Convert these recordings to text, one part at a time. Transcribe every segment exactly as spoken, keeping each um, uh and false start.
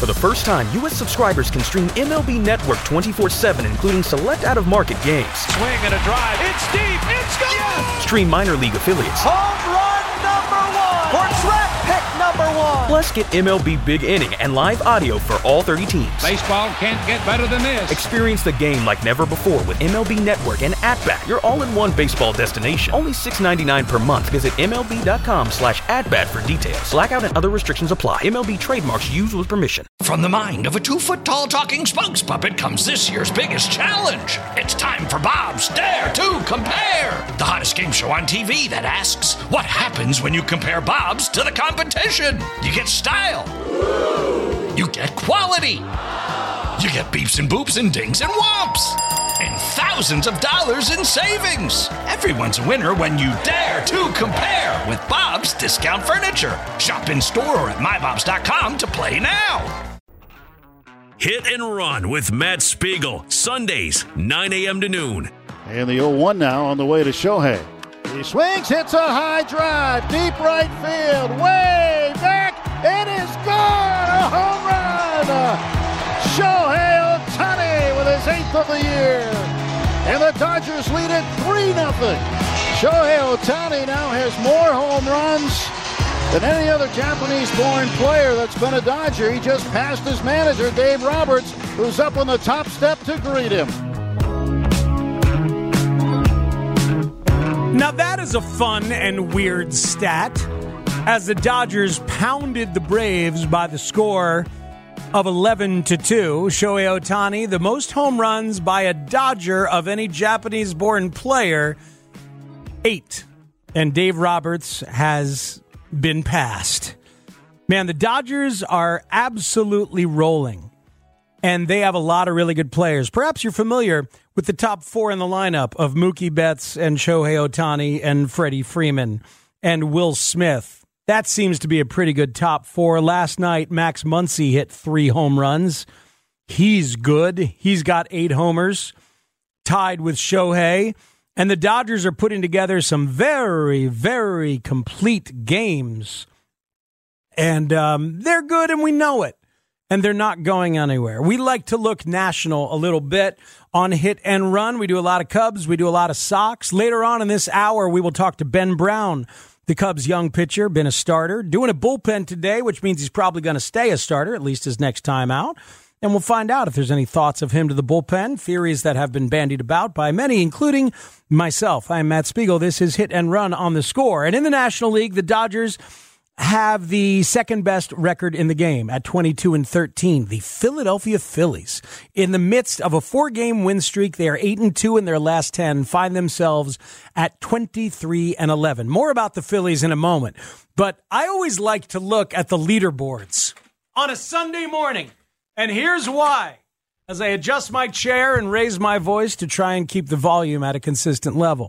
For the first time, U S subscribers can stream M L B Network twenty-four seven, including select out-of-market games. Swing and a drive. It's deep. It's gone. Yes! Stream minor league affiliates. Home run number one. For draft pick number one. Plus, get M L B Big Inning and live audio for all thirty teams. Baseball can't get better than this. Experience the game like never before with M L B Network and At-Bat, your all-in-one baseball destination. Only six dollars and ninety-nine cents per month. Visit M L B dot com slash at-bat for details. Blackout and other restrictions apply. M L B trademarks used with permission. From the mind of a two-foot-tall talking Spunks puppet comes this year's biggest challenge. It's time for Bob's Dare to Compare, the hottest game show on T V that asks, what happens when you compare Bob's to the competition? You get style. You get quality. You get beeps and boops and dings and whomps. And thousands of dollars in savings. Everyone's a winner when you dare to compare with Bob's Discount Furniture. Shop in store or at my bobs dot com to play now. Hit and Run with Matt Spiegel, Sundays, nine a.m. to noon. And the oh one now on the way to Shohei. He swings, hits a high drive, deep right field, way back. It is gone, a home run. Shohei Ohtani with his eighth of the year. And the Dodgers lead it three nothing. Shohei Ohtani now has more home runs than any other Japanese-born player that's been a Dodger. He just passed his manager, Dave Roberts, who's up on the top step to greet him. Now that is a fun and weird stat, as the Dodgers pounded the Braves by the score of eleven to two. Shohei Ohtani, the most home runs by a Dodger of any Japanese-born player, eight. And Dave Roberts has been passed. Man, the Dodgers are absolutely rolling, and they have a lot of really good players. Perhaps you're familiar with the top four in the lineup of Mookie Betts and Shohei Ohtani and Freddie Freeman and Will Smith. That seems to be a pretty good top four. Last night, Max Muncy hit three home runs. He's good. He's got eight homers, tied with Shohei. And the Dodgers are putting together some very, very complete games. And um, they're good, and we know it. And they're not going anywhere. We like to look national a little bit on Hit and Run. We do a lot of Cubs. We do a lot of Sox. Later on in this hour, we will talk to Ben Brown, the Cubs' young pitcher, been a starter, doing a bullpen today, which means he's probably going to stay a starter, at least his next time out. And we'll find out if there's any thoughts of him to the bullpen, theories that have been bandied about by many, including myself. I'm Matt Spiegel. This is Hit and Run on the Score. And in the National League, the Dodgers have the second best record in the game at twenty-two and thirteen. The Philadelphia Phillies, in the midst of a four-game win streak, they are eight and two in their last ten, find themselves at twenty-three and eleven. More about the Phillies in a moment. But I always like to look at the leaderboards on a Sunday morning. And here's why. As I adjust my chair and raise my voice to try and keep the volume at a consistent level.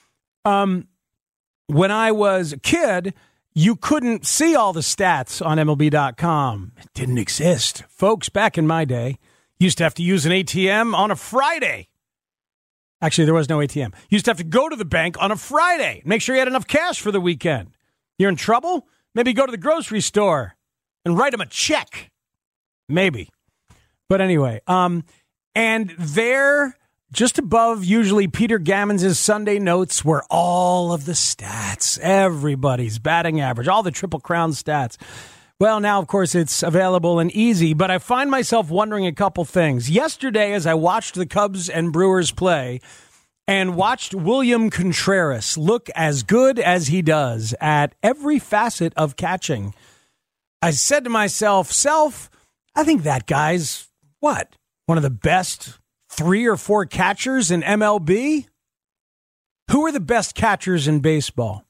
Um, when I was a kid, you couldn't see all the stats on M L B dot com. It didn't exist. Folks, back in my day, used to have to use an A T M on a Friday. Actually, there was no A T M. You used to have to go to the bank on a Friday. Make sure you had enough cash for the weekend. You're in trouble? Maybe go to the grocery store and write them a check. Maybe. But anyway, um, and there, just above usually Peter Gammons' Sunday notes, were all of the stats, everybody's batting average, all the Triple Crown stats. Well, now, of course, it's available and easy, but I find myself wondering a couple things. Yesterday, as I watched the Cubs and Brewers play and watched William Contreras look as good as he does at every facet of catching, I said to myself, self, I think that guy's, what, one of the best three or four catchers in M L B? Who are the best catchers in baseball?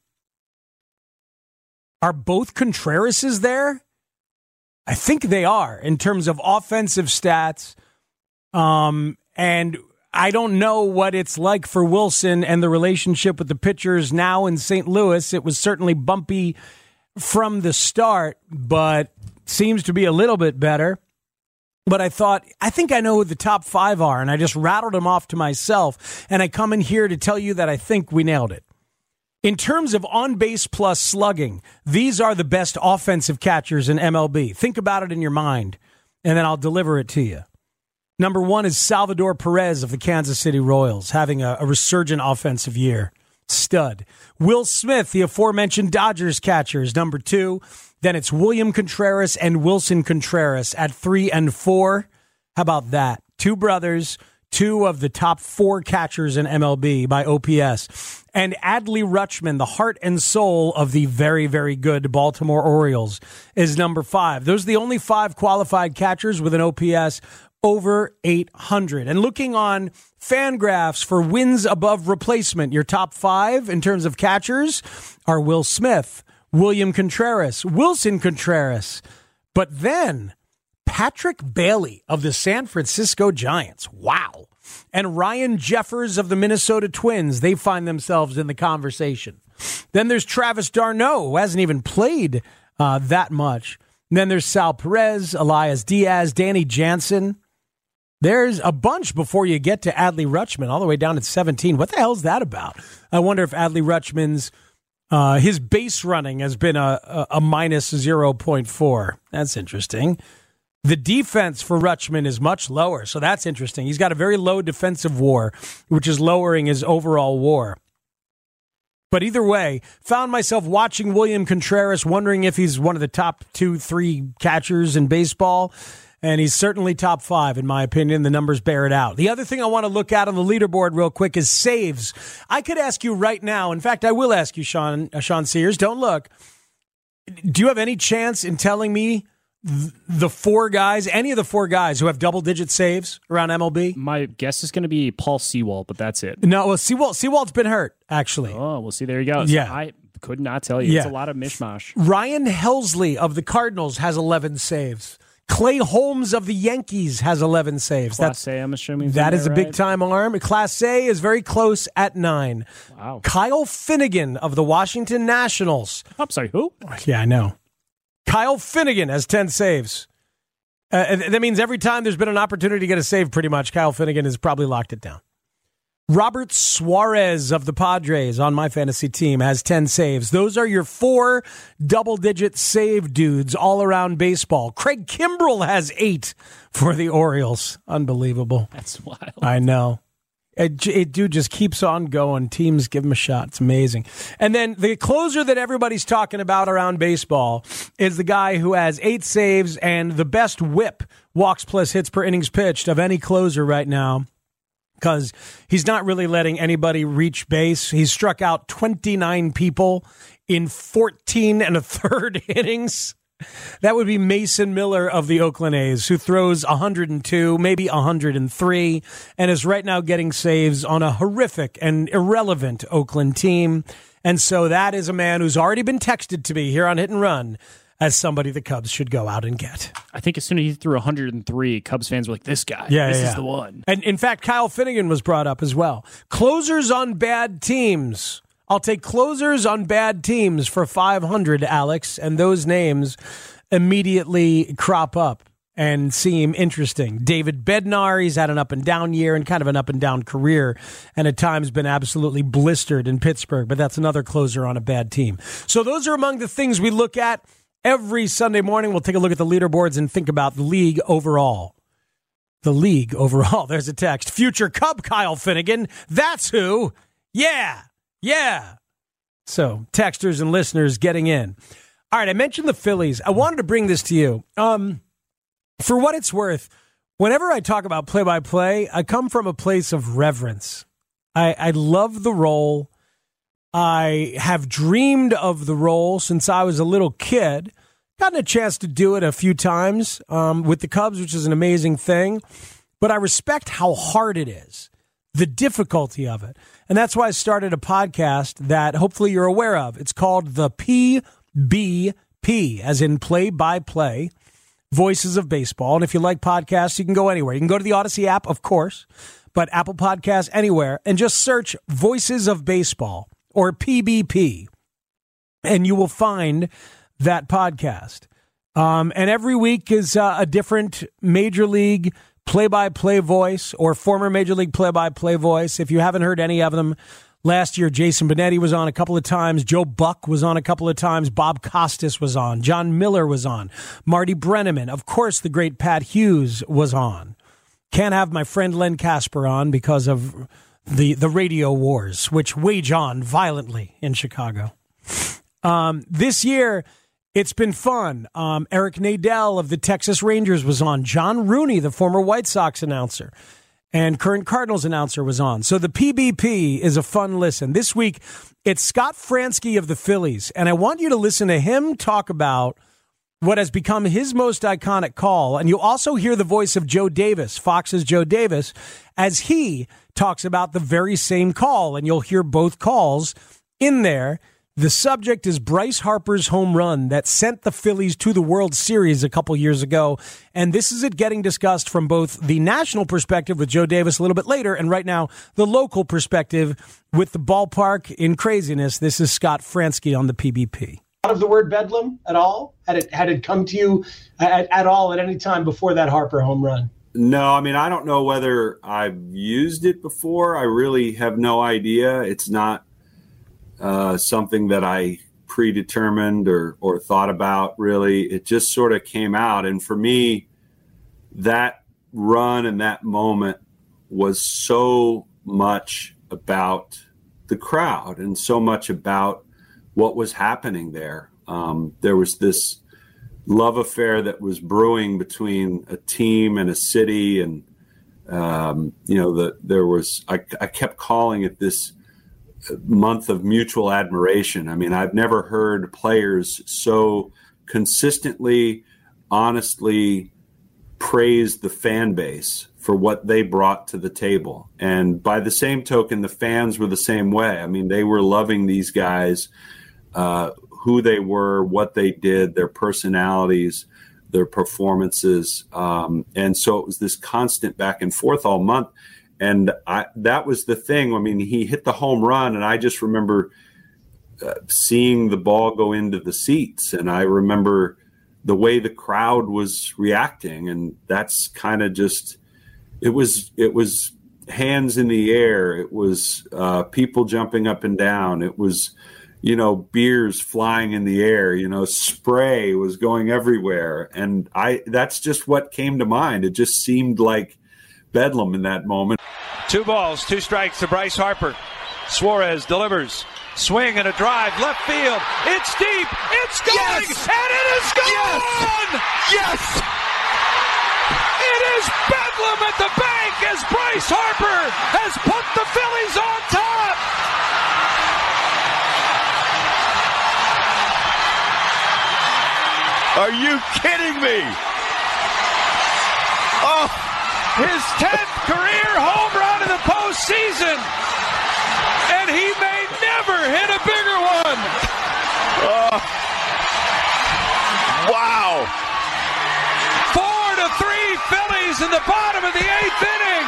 Are both Contrerases there? I think they are in terms of offensive stats. Um, and I don't know what it's like for Wilson and the relationship with the pitchers now in Saint Louis. It was certainly bumpy from the start, but seems to be a little bit better. But I thought, I think I know who the top five are, and I just rattled them off to myself, and I come in here to tell you that I think we nailed it. In terms of on-base plus slugging, these are the best offensive catchers in M L B. Think about it in your mind. and then I'll deliver it to you. Number one is Salvador Perez of the Kansas City Royals, having a, a resurgent offensive year. Stud. Will Smith, the aforementioned Dodgers catcher, is number two. Then it's William Contreras and Wilson Contreras at three and four. How about that? Two brothers, two of the top four catchers in M L B by O P S. And Adley Rutschman, the heart and soul of the very, very good Baltimore Orioles, is number five. Those are the only five qualified catchers with an O P S over eight hundred. And looking on Fangraphs for wins above replacement, your top five in terms of catchers are Will Smith, William Contreras, Wilson Contreras, but then Patrick Bailey of the San Francisco Giants. Wow. And Ryan Jeffers of the Minnesota Twins. They find themselves in the conversation. Then there's Travis d'Arnaud, who hasn't even played uh, that much. And then there's Sal Perez, Elias Diaz, Danny Jansen. There's a bunch before you get to Adley Rutschman, all the way down at seventeen. What the hell is that about? I wonder if Adley Rutschman's, uh, his base running has been a, a, a minus zero point four. That's interesting. The defense for Rutschman is much lower, so that's interesting. He's got a very low defensive WAR, which is lowering his overall WAR. But either way, found myself watching William Contreras, wondering if he's one of the top two, three catchers in baseball. And he's certainly top five, in my opinion. The numbers bear it out. The other thing I want to look at on the leaderboard real quick is saves. I could ask you right now. In fact, I will ask you, Sean, uh, Sean Sears. Don't look. Do you have any chance in telling me th- the four guys, any of the four guys who have double-digit saves around M L B? My guess is going to be Paul Sewald, but that's it. No, well, Sewald, Sewald's been hurt, actually. Oh, well, see, there you go. So yeah. I could not tell you. Yeah. It's a lot of mishmash. Ryan Helsley of the Cardinals has eleven saves. Clay Holmes of the Yankees has eleven saves. Class That's, A, I'm assuming. That is a right? big-time arm. Class A is very close at nine. Wow. Kyle Finnegan of the Washington Nationals. I'm sorry, who? Yeah, I know. Kyle Finnegan has ten saves. Uh, that means every time there's been an opportunity to get a save, pretty much, Kyle Finnegan has probably locked it down. Robert Suarez of the Padres on my fantasy team has ten saves. Those are your four double-digit save dudes all around baseball. Craig Kimbrell has eight for the Orioles. Unbelievable. That's wild. I know. It, it dude just keeps on going. Teams give him a shot. It's amazing. And then the closer that everybody's talking about around baseball is the guy who has eight saves and the best whip, walks plus hits per innings pitched, of any closer right now. Because he's not really letting anybody reach base. He's struck out twenty-nine people in fourteen and a third innings. That would be Mason Miller of the Oakland A's, who throws one hundred two, maybe one hundred three, and is right now getting saves on a horrific and irrelevant Oakland team. And so that is a man who's already been texted to me here on Hit and Run as somebody the Cubs should go out and get. I think as soon as he threw one hundred three, Cubs fans were like, this guy, yeah, this yeah, is yeah. the one. And in fact, Kyle Finnegan was brought up as well. Closers on bad teams. I'll take closers on bad teams for five hundred, Alex, and those names immediately crop up and seem interesting. David Bednar, he's had an up-and-down year and kind of an up-and-down career, and at times been absolutely blistered in Pittsburgh, but that's another closer on a bad team. So those are among the things we look at every Sunday morning. We'll take a look at the leaderboards and think about the league overall. The league overall. There's a text. Future Cub Kyle Finnegan. That's who. Yeah. Yeah. So texters and listeners getting in. All right, I mentioned the Phillies. I wanted to bring this to you. Um, for what it's worth, whenever I talk about play-by-play, I come from a place of reverence. I, I love the role. I have dreamed of the role since I was a little kid. Gotten a chance to do it a few times um, with the Cubs, which is an amazing thing. But I respect how hard it is, the difficulty of it. And that's why I started a podcast that hopefully you're aware of. It's called the P B P, as in play-by-play, Voices of Baseball. And if you like podcasts, you can go anywhere. You can go to the Odyssey app, of course, but Apple Podcasts, anywhere, and just search Voices of Baseball or P B P, and you will find that podcast. Um, and every week is uh, a different Major League play-by-play voice or former Major League play-by-play voice. If you haven't heard any of them, Last year, Jason Benetti was on a couple of times. Joe Buck was on a couple of times. Bob Costas was on. John Miller was on. Marty Brenneman. Of course, the great Pat Hughes was on. Can't have my friend Len Casper on because of the, the radio wars, which wage on violently in Chicago. Um, this year, it's been fun. Um, Eric Nadel of the Texas Rangers was on. John Rooney, the former White Sox announcer, and current Cardinals announcer was on. So the P B P is a fun listen. This week, it's Scott Franzke of the Phillies, and I want you to listen to him talk about what has become his most iconic call. And you'll also hear the voice of Joe Davis, Fox's Joe Davis, as he talks about the very same call, and you'll hear both calls in there. The subject is Bryce Harper's home run that sent the Phillies to the World Series a couple years ago. And this is it getting discussed from both the national perspective with Joe Davis a little bit later, and right now the local perspective with the ballpark in craziness. This is Scott Franzke on the P B P. Out of the word bedlam at all? Had it had it come to you at, at all at any time before that Harper home run? No, I mean, I don't know whether I've used it before. I really have no idea. It's not Uh, something that I predetermined or, or thought about, really. It just sort of came out. And for me, that run and that moment was so much about the crowd and so much about what was happening there. Um, there was this love affair that was brewing between a team and a city. And, um, you know, the, there was, I, I kept calling it this month of mutual admiration. I mean, I've never heard players so consistently, honestly praise the fan base for what they brought to the table. And by the same token, the fans were the same way. I mean, they were loving these guys, uh, who they were, what they did, their personalities, their performances. Um, and so it was this constant back and forth all month. And I, that was the thing. I mean, he hit the home run, and I just remember uh, seeing the ball go into the seats. And I remember the way the crowd was reacting. And that's kind of just, it was, it was hands in the air. It was uh, people jumping up and down. It was, you know, beers flying in the air, you know, spray was going everywhere. And I, that's just what came to mind. It just seemed like bedlam in that moment. Two balls, two strikes to Bryce Harper. Suarez delivers. Swing and a drive, left field. It's deep. It's going. Yes! And it is gone. Yes! yes! It is bedlam at the bank as Bryce Harper has put the Phillies on top. Are you kidding me? Oh! His tenth career home run in the postseason, and he may never hit a bigger one. Uh, wow. Four to three Phillies in the bottom of the eighth inning.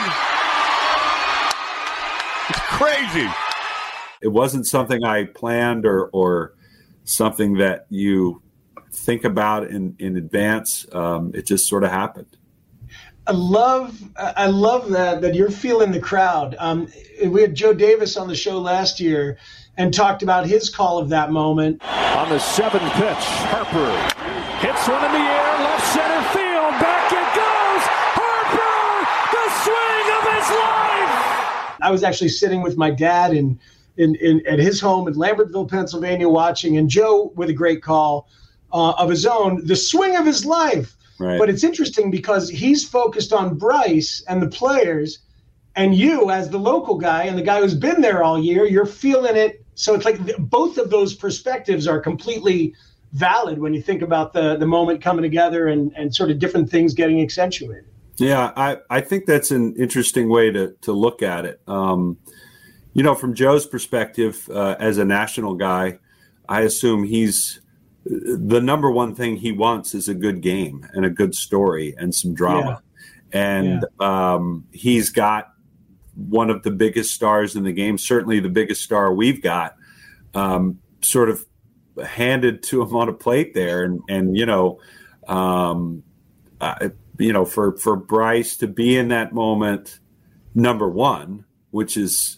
It's crazy. It wasn't something I planned or, or something that you think about in, in advance. Um, it just sort of happened. I love, I love that that you're feeling the crowd. Um, we had Joe Davis on the show last year and talked about his call of that moment. On the seventh pitch, Harper hits one in the air, left center field. Back it goes. Harper, the swing of his life. I was actually sitting with my dad in, in, in at his home in Lambertville, Pennsylvania, watching, and Joe with a great call uh, of his own, the swing of his life. Right. But it's interesting because he's focused on Bryce and the players, and you as the local guy and the guy who's been there all year, you're feeling it. So it's like both of those perspectives are completely valid when you think about the, the moment coming together and, and sort of different things getting accentuated. Yeah, I, I think that's an interesting way to, to look at it. Um, you know, from Joe's perspective, uh, as a national guy, I assume he's the number one thing he wants is a good game and a good story and some drama. Yeah. And yeah. Um, he's got one of the biggest stars in the game, certainly the biggest star we've got, um, sort of handed to him on a plate there. And, and you know, um, uh, you know, for, for Bryce to be in that moment, number one, which is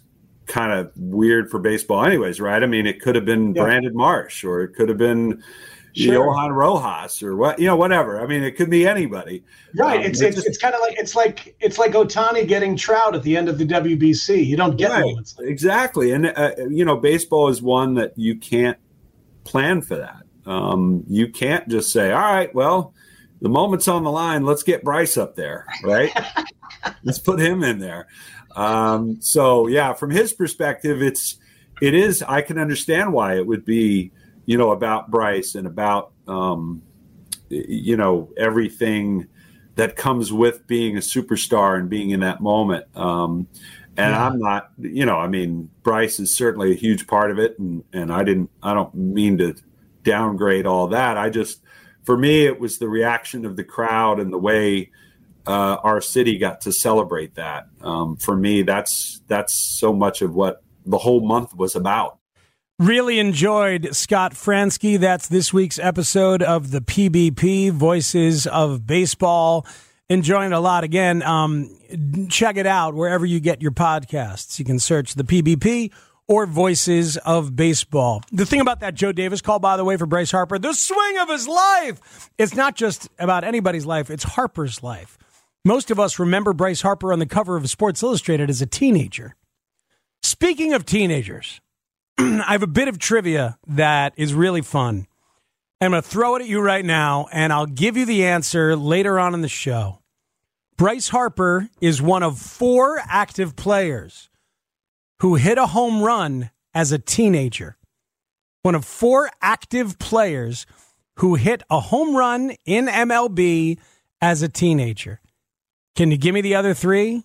kind of weird for baseball anyways, right? I mean, it could have been yeah. Brandon Marsh, or it could have been sure. Johan Rojas, or what, you know, whatever. I mean, it could be anybody. Right. Um, it's it's, just, it's kind of like it's like it's like Ohtani getting Trout at the end of the W B C. You don't get right, moments like exactly. And uh, you know, baseball is one that you can't plan for that. Um, you can't just say, all right, well, the moment's on the line. Let's get Bryce up there, right? Let's put him in there. Um, so yeah, from his perspective, it's, it is, I can understand why it would be, you know, about Bryce and about, um, you know, everything that comes with being a superstar and being in that moment. Um, and yeah. I'm not, you know, I mean, Bryce is certainly a huge part of it. And, and I didn't, I don't mean to downgrade all that. I just, for me, it was the reaction of the crowd and the way, Uh, our city got to celebrate that. Um, for me, that's that's so much of what the whole month was about. Really enjoyed Scott Franzke. That's this week's episode of the P B P, Voices of Baseball. Enjoying it a lot. Again, um, check it out wherever you get your podcasts. You can search the P B P or Voices of Baseball. The thing about that Joe Davis call, by the way, for Bryce Harper, the swing of his life. It's not just about anybody's life. It's Harper's life. Most of us remember Bryce Harper on the cover of Sports Illustrated as a teenager. Speaking of teenagers, I have a bit of trivia that is really fun. I'm going to throw it at you right now, and I'll give you the answer later on in the show. Bryce Harper is one of four active players who hit a home run as a teenager. One of four active players who hit a home run in M L B as a teenager. Can you give me the other three?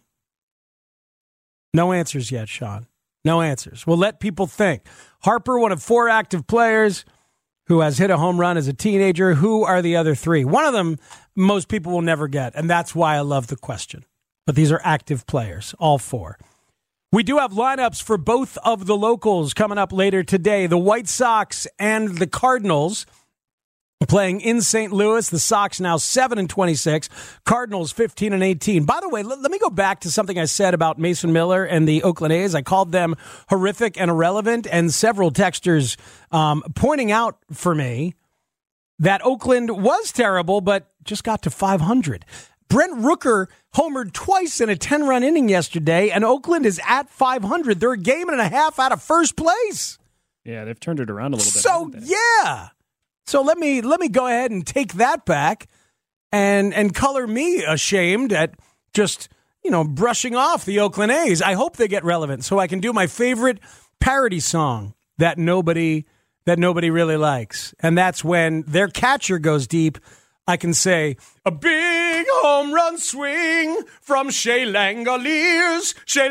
No answers yet, Sean. No answers. We'll let people think. Harper, one of four active players who has hit a home run as a teenager. Who are the other three? One of them most people will never get, and that's why I love the question. But these are active players, all four. We do have lineups for both of the locals coming up later today. The White Sox and the Cardinals playing in Saint Louis. The Sox now seven and twenty-six, Cardinals fifteen and eighteen. By the way, let, let me go back to something I said about Mason Miller and the Oakland A's. I called them horrific and irrelevant, and several texters um, pointing out for me that Oakland was terrible, but just got to five hundred. Brent Rooker homered twice in a ten-run inning yesterday, and Oakland is at five hundred. They're a game and a half out of first place. Yeah, they've turned it around a little bit. So, yeah. So let me let me go ahead and take that back and and color me ashamed at just, you know, brushing off the Oakland A's. I hope they get relevant so I can do my favorite parody song that nobody that nobody really likes. And that's when their catcher goes deep. I can say, a big home run swing from Shea Langoliers, Shea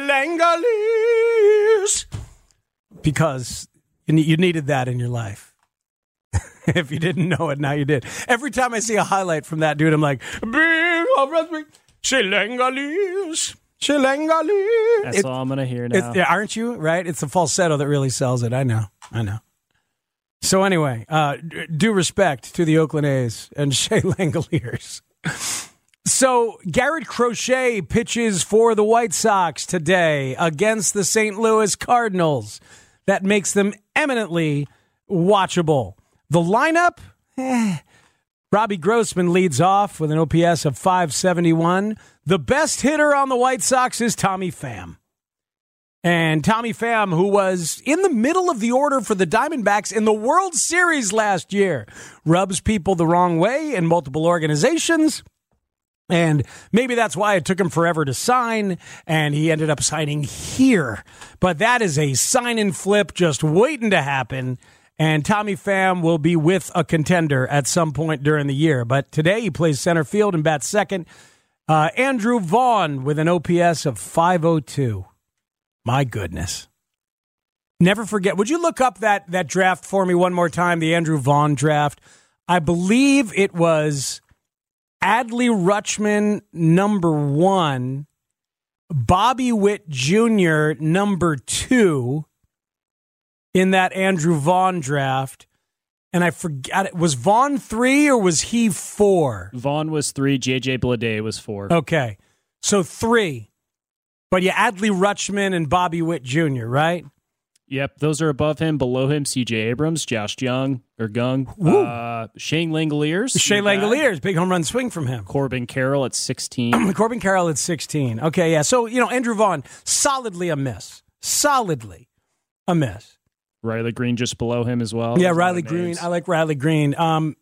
Langoliers. Because you needed that in your life. If you didn't know it, now you did. Every time I see a highlight from that dude, I'm like, big home run swing, Shea Langoliers, Shea Langoliers. That's it, all I'm going to hear now. Aren't you? Right? It's the falsetto that really sells it. I know. I know. So anyway, uh, due respect to the Oakland A's and Shea Langoliers. So Garrett Crochet pitches for the White Sox today against the Saint Louis Cardinals. That makes them eminently watchable. The lineup, eh, Robbie Grossman leads off with an O P S of five seventy-one. The best hitter on the White Sox is Tommy Pham. And Tommy Pham, who was in the middle of the order for the Diamondbacks in the World Series last year, rubs people the wrong way in multiple organizations. And maybe that's why it took him forever to sign, and he ended up signing here. But that is a sign and flip just waiting to happen. And Tommy Pham will be with a contender at some point during the year. But today he plays center field and bats second. Uh, Andrew Vaughn with an O P S of five oh two. My goodness. Never forget. Would you look up that, that draft for me one more time, the Andrew Vaughn draft? I believe it was Adley Rutschman, number one, Bobby Witt Junior, number two, in that Andrew Vaughn draft. And I forgot, was Vaughn three or was he four? Vaughn was three, J J Bleday was four. Okay, so three. But yeah, Adley Rutschman and Bobby Witt Junior, right? Yep, those are above him. Below him, C J Abrams, Josh Young, or Gung, uh, Shane Langoliers. Shane Langoliers, big home run swing from him. Corbin Carroll at sixteen. Corbin Carroll at sixteen. Okay, yeah. So, you know, Andrew Vaughn, solidly a miss. Solidly a miss. Riley Green just below him as well. Yeah, Riley Green. I like Riley Green. Um,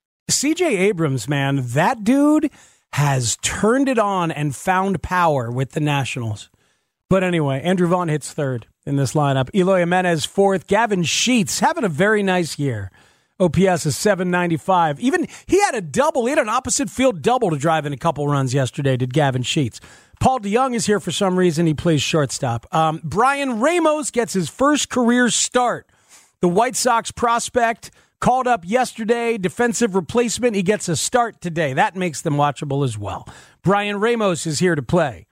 C J Abrams, man, that dude has turned it on and found power with the Nationals. But anyway, Andrew Vaughn hits third in this lineup. Eloy Jimenez fourth. Gavin Sheets having a very nice year. O P S is seven ninety-five. Even he had a double. He had an opposite field double to drive in a couple runs yesterday, did Gavin Sheets. Paul DeYoung is here for some reason. He plays shortstop. Um, Brian Ramos gets his first career start. The White Sox prospect called up yesterday, defensive replacement. He gets a start today. That makes them watchable as well. Brian Ramos is here to play.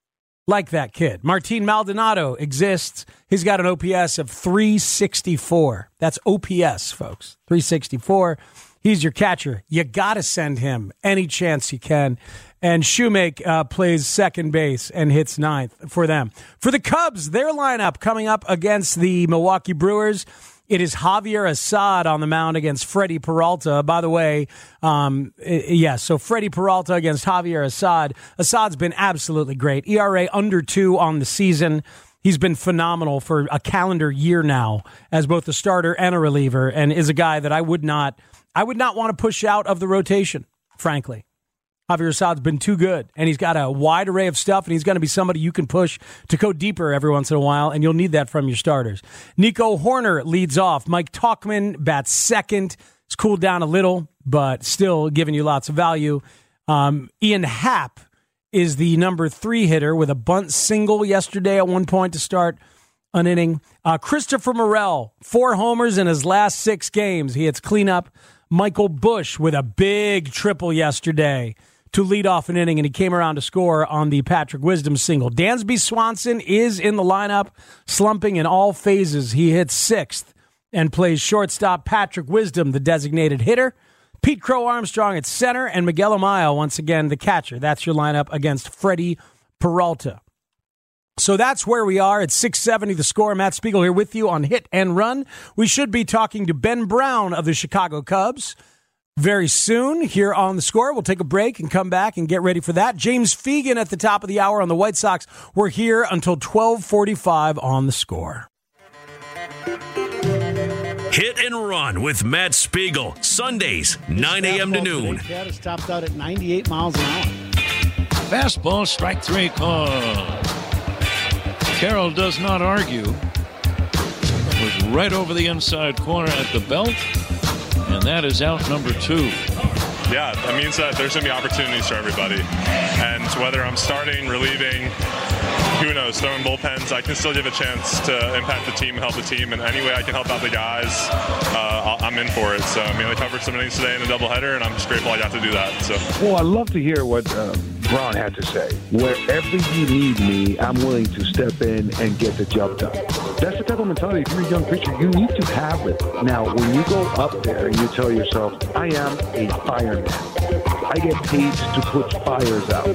Like that kid. Martin Maldonado exists. He's got an O P S of three sixty-four. That's O P S, folks. three sixty-four. He's your catcher. You got to send him any chance you can. And Shoemake uh, plays second base and hits ninth for them. For the Cubs, their lineup coming up against the Milwaukee Brewers. It is Javier Assad on the mound against Freddie Peralta. By the way, um, yes, yeah, so Freddie Peralta against Javier Assad. Assad's been absolutely great. E R A under two on the season. He's been phenomenal for a calendar year now as both a starter and a reliever, and is a guy that I would not, I would not want to push out of the rotation, frankly. Javier Assad's been too good, and he's got a wide array of stuff, and he's going to be somebody you can push to go deeper every once in a while, and you'll need that from your starters. Nico Horner leads off. Mike Tauchman bats second. It's cooled down a little, but still giving you lots of value. Um, Ian Happ is the number three hitter with a bunt single yesterday at one point to start an inning. Uh, Christopher Morel, four homers in his last six games. He hits cleanup. Michael Busch with a big triple yesterday to lead off an inning, and he came around to score on the Patrick Wisdom single. Dansby Swanson is in the lineup, slumping in all phases. He hits sixth and plays shortstop. Patrick Wisdom, the designated hitter. Pete Crow Armstrong at center, and Miguel Amaya, once again, the catcher. That's your lineup against Freddie Peralta. So that's where we are at six seventy The Score. Matt Spiegel here with you on Hit and Run. We should be talking to Ben Brown of the Chicago Cubs very soon here on The Score. We'll take a break and come back and get ready for that. James Fegan at the top of the hour on the White Sox. We're here until twelve forty-five on The Score. Hit and Run with Matt Spiegel. Sundays, nine a.m. to noon. Cat is topped out at ninety-eight miles an hour. Fastball, strike three call. Carroll does not argue. Was right over the inside corner at the belt. And that is out number two. Yeah, that means that there's going to be opportunities for everybody. And whether I'm starting, relieving, who knows, throwing bullpens, I can still give a chance to impact the team and help the team. And any way I can help out the guys, uh, I'm in for it. So, I mean, I covered some innings today in a doubleheader, and I'm just grateful I got to do that. So. Well, I'd love to hear what uh, Brown had to say. Wherever you need me, I'm willing to step in and get the job done. That's the type of mentality. If you're a young pitcher, you need to have it. Now, when you go up there and you tell yourself, I am a fireman. I get paid to put fires out.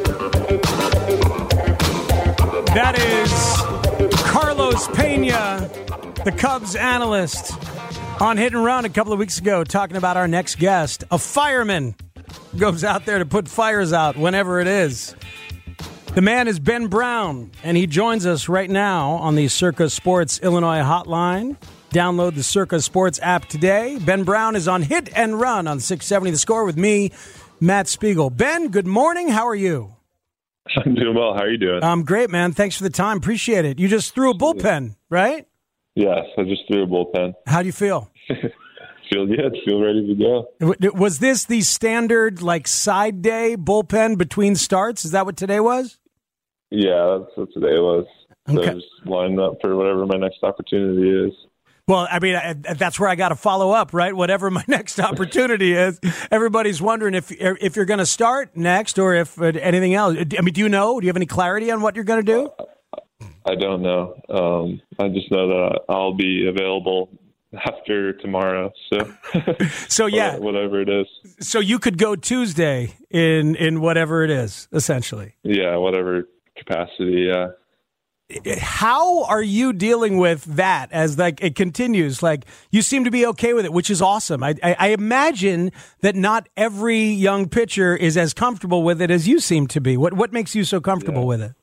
That is Carlos Pena, the Cubs analyst, on Hit and Run a couple of weeks ago, talking about our next guest. A fireman goes out there to put fires out whenever it is. The man is Ben Brown, and he joins us right now on the Circa Sports Illinois hotline. Download the Circa Sports app today. Ben Brown is on Hit and Run on six seventy The Score with me, Matt Spiegel. Ben, good morning. How are you? I'm doing well. How are you doing? I'm great, man. Thanks for the time. Appreciate it. You just threw a bullpen, right? Yes, I just threw a bullpen. How do you feel? Feel good. Feel ready to go. Was this the standard, like, side day bullpen between starts? Is that what today was? Yeah, that's what today was. So Okay. just lining up for whatever my next opportunity is. Well, I mean, I, that's where I got to follow up, right? Whatever my next opportunity is. Everybody's wondering if if you're going to start next or if uh, anything else. I mean, do you know? Do you have any clarity on what you're going to do? I don't know. Um, I just know that I'll be available after tomorrow. So, so yeah, whatever it is. So you could go Tuesday in in whatever it is, essentially. Yeah, whatever capacity. Yeah. How are you dealing with that as like it continues? Like you seem to be okay with it, which is awesome. I, I, I imagine that not every young pitcher is as comfortable with it as you seem to be. What what makes you so comfortable yeah. with it?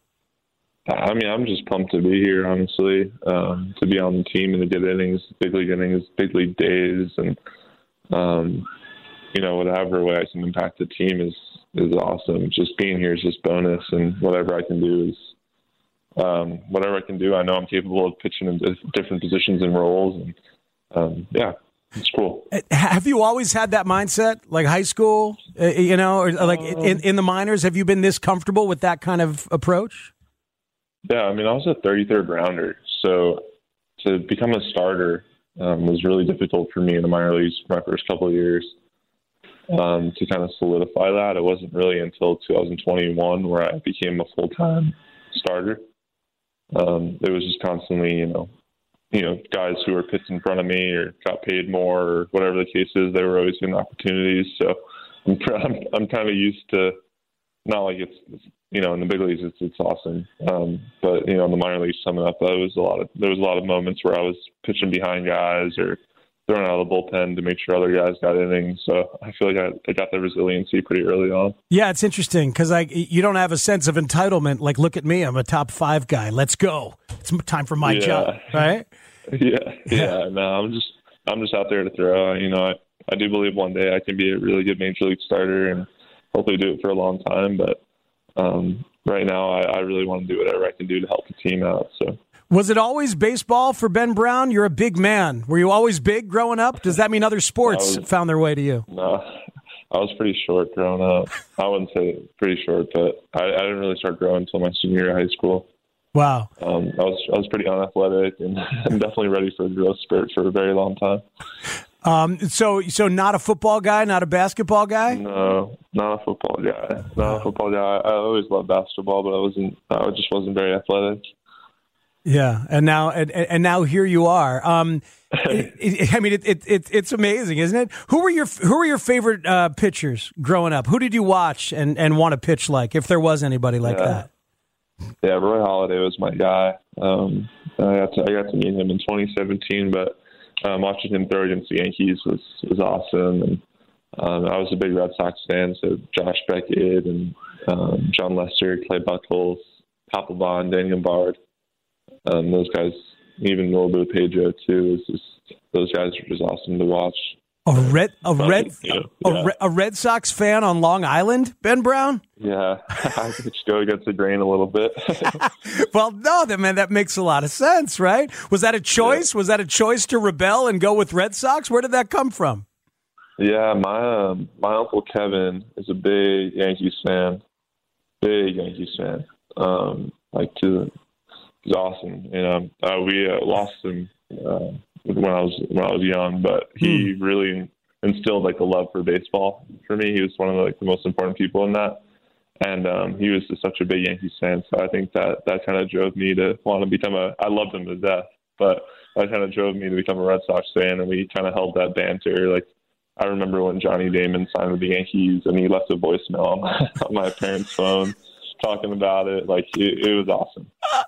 I mean, I'm just pumped to be here, honestly, um, to be on the team and to get innings, big league innings, big league days, and um, you know, whatever way I can impact the team is is awesome. Just being here is just bonus, and whatever I can do is. Um, whatever I can do, I know I'm capable of pitching in different positions and roles, and um, yeah, it's cool. Have you always had that mindset, like high school, uh, you know, or like um, in, in the minors? Have you been this comfortable with that kind of approach? Yeah, I mean, I was a thirty-third rounder, so to become a starter um, was really difficult for me in the minor leagues for my first couple of years. Um, to kind of solidify that, it wasn't really until two thousand twenty-one where I became a full-time starter. Um, it was just constantly, you know, you know, guys who were pitched in front of me or got paid more or whatever the case is, they were always getting opportunities. So I'm, I'm, I'm kind of used to, not like it's, you know, in the big leagues, it's, it's awesome. Um, but, you know, in the minor leagues coming up, that was a lot of, there was a lot of moments where I was pitching behind guys or throwing out of the bullpen to make sure other guys got innings. So I feel like I, I got that resiliency pretty early on. Yeah, it's interesting because I you don't have a sense of entitlement. Like, look at me, I'm a top five guy. Let's go. It's time for my yeah. job, right? Yeah, yeah. No, I'm just I'm just out there to throw. You know, I, I do believe one day I can be a really good major league starter and hopefully do it for a long time. But um, right now, I, I really want to do whatever I can do to help the team out. So. Was it always baseball for Ben Brown? You're a big man. Were you always big growing up? Does that mean other sports was, found their way to you? No, I was pretty short growing up. I wouldn't say pretty short, but I, I didn't really start growing until my senior year of high school. Wow. Um, I was I was pretty unathletic and I'm definitely ready for a growth spurt for a very long time. Um, so so not a football guy, not a basketball guy? No, not a football guy. Not a football guy. I always loved basketball, but I wasn't. I just wasn't very athletic. Yeah, and now and, and now here you are. Um, it, it, I mean, it, it, it it's amazing, isn't it? Who were your Who were your favorite uh, pitchers growing up? Who did you watch and, and want to pitch like, if there was anybody like yeah. that? Yeah, Roy Halladay was my guy. Um, I got to I got to meet him in twenty seventeen, but um, watching him throw against the Yankees was was awesome. And um, I was a big Red Sox fan, so Josh Beckett and um, John Lester, Clay Buchholz, Papelbon, Daniel Bard. Um, those guys, even Norwood Pedro too. Is just those guys are just awesome to watch. A red, a red, yeah. a, a Red Sox fan on Long Island, Ben Brown. Yeah, I could just go against the grain a little bit. Well, no, that man, that makes a lot of sense, right? Was that a choice? Yeah. Was that a choice to rebel and go with Red Sox? Where did that come from? Yeah, my um, my uncle Kevin is a big Yankees fan, big Yankees fan. Um, like to. He's awesome, and um, uh, we uh, lost him uh, when I was when I was young. But he hmm. really instilled like a love for baseball for me. He was one of the, like the most important people in that, and um, he was just such a big Yankees fan. So I think that that kind of drove me to want to become a. I loved him to death, but that kind of drove me to become a Red Sox fan. And we kind of held that banter. Like I remember when Johnny Damon signed with the Yankees, and he left a voicemail on my, on my parents' phone talking about it. Like it, it was awesome.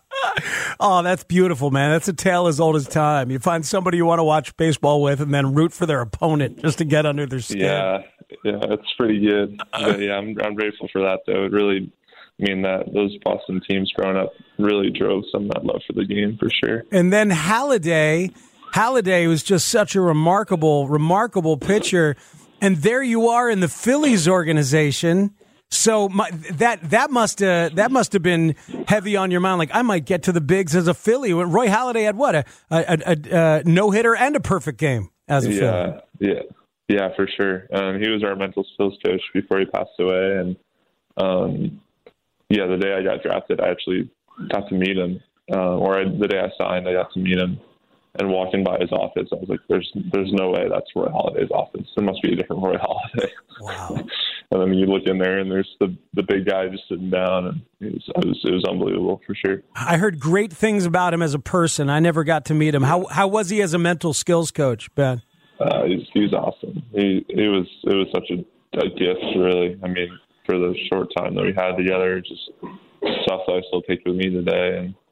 Oh, that's beautiful, man. That's a tale as old as time. You find somebody you want to watch baseball with and then root for their opponent just to get under their skin. Yeah, yeah, it's pretty good. But yeah, I'm I'm grateful for that, though. It really, I mean, that those Boston teams growing up really drove some of that love for the game, for sure. And then Halladay, Halladay was just such a remarkable, remarkable pitcher. And there you are in the Phillies organization. So my, that that must uh, that must have been heavy on your mind. Like, I might get to the bigs as a Philly. Roy Halladay had what a, a, a, a no hitter and a perfect game as a yeah, Philly. Yeah, yeah, for sure. Um, he was our mental skills coach before he passed away, and um, yeah, the day I got drafted, I actually got to meet him. Uh, or I, the day I signed, I got to meet him. And walking by his office, I was like, "There's, there's no way that's Roy Halladay's office. There must be a different Roy Halladay." Wow! And then you look in there, and there's the the big guy just sitting down, and it was, it was, it was unbelievable for sure. I heard great things about him as a person. I never got to meet him. How how was he as a mental skills coach, Ben? Uh, he, was, he was awesome. He it was it was such a, a gift, really. I mean, for the short time that we had together, just stuff that I still take with me today, and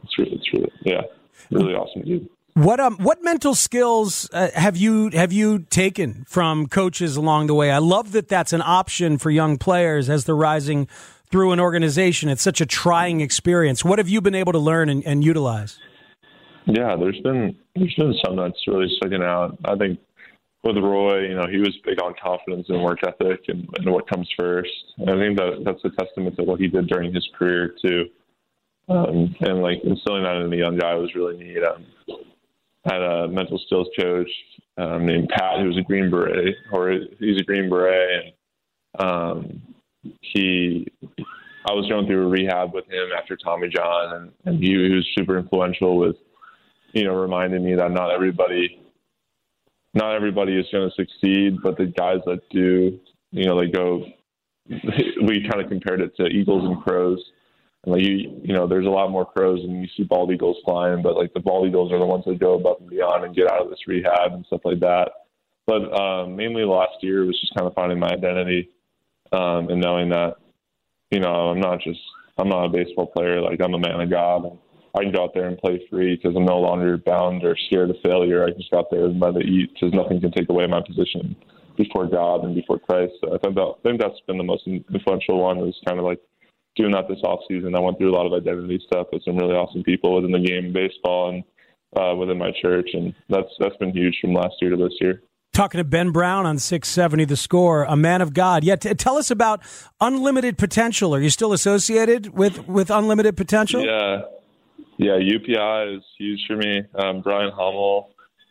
it's really, it's really, yeah, really awesome dude. What um what mental skills uh, have you have you taken from coaches along the way? I love that that's an option for young players as they're rising through an organization. It's such a trying experience. What have you been able to learn and, and utilize? Yeah, there's been there's been some that's really sticking out. I think with Roy, you know, he was big on confidence and work ethic and, and what comes first. And I think that that's a testament to what he did during his career too. Um, and like instilling that in a young guy was really neat. Um, had a mental skills coach um, named Pat, who was a Green Beret, or he's a Green Beret, and um, he. I was going through a rehab with him after Tommy John, and, and he, he was super influential with, you know, reminding me that not everybody, not everybody is going to succeed, but the guys that do, you know, they go. We kind of compared it to eagles and crows. Like you, you know, there's a lot more crows and you see bald eagles flying, but like the bald eagles are the ones that go above and beyond and get out of this rehab and stuff like that. But um, mainly last year was just kind of finding my identity um, and knowing that, you know, I'm not just, I'm not a baseball player. Like I'm a man of God, and I can go out there and play free because I'm no longer bound or scared of failure. I can just go out there and let it eat because nothing can take away my position before God and before Christ. So I think, that, I think that's been the most influential one, is kind of like doing that this off season. I went through a lot of identity stuff with some really awesome people within the game of baseball and uh, within my church, and that's that's been huge from last year to this year. Talking to Ben Brown on six seventy The Score, a man of God. Yeah, t- tell us about Unlimited Potential. Are you still associated with, with Unlimited Potential? Yeah, yeah. U P I is huge for me. Um, Brian Hummel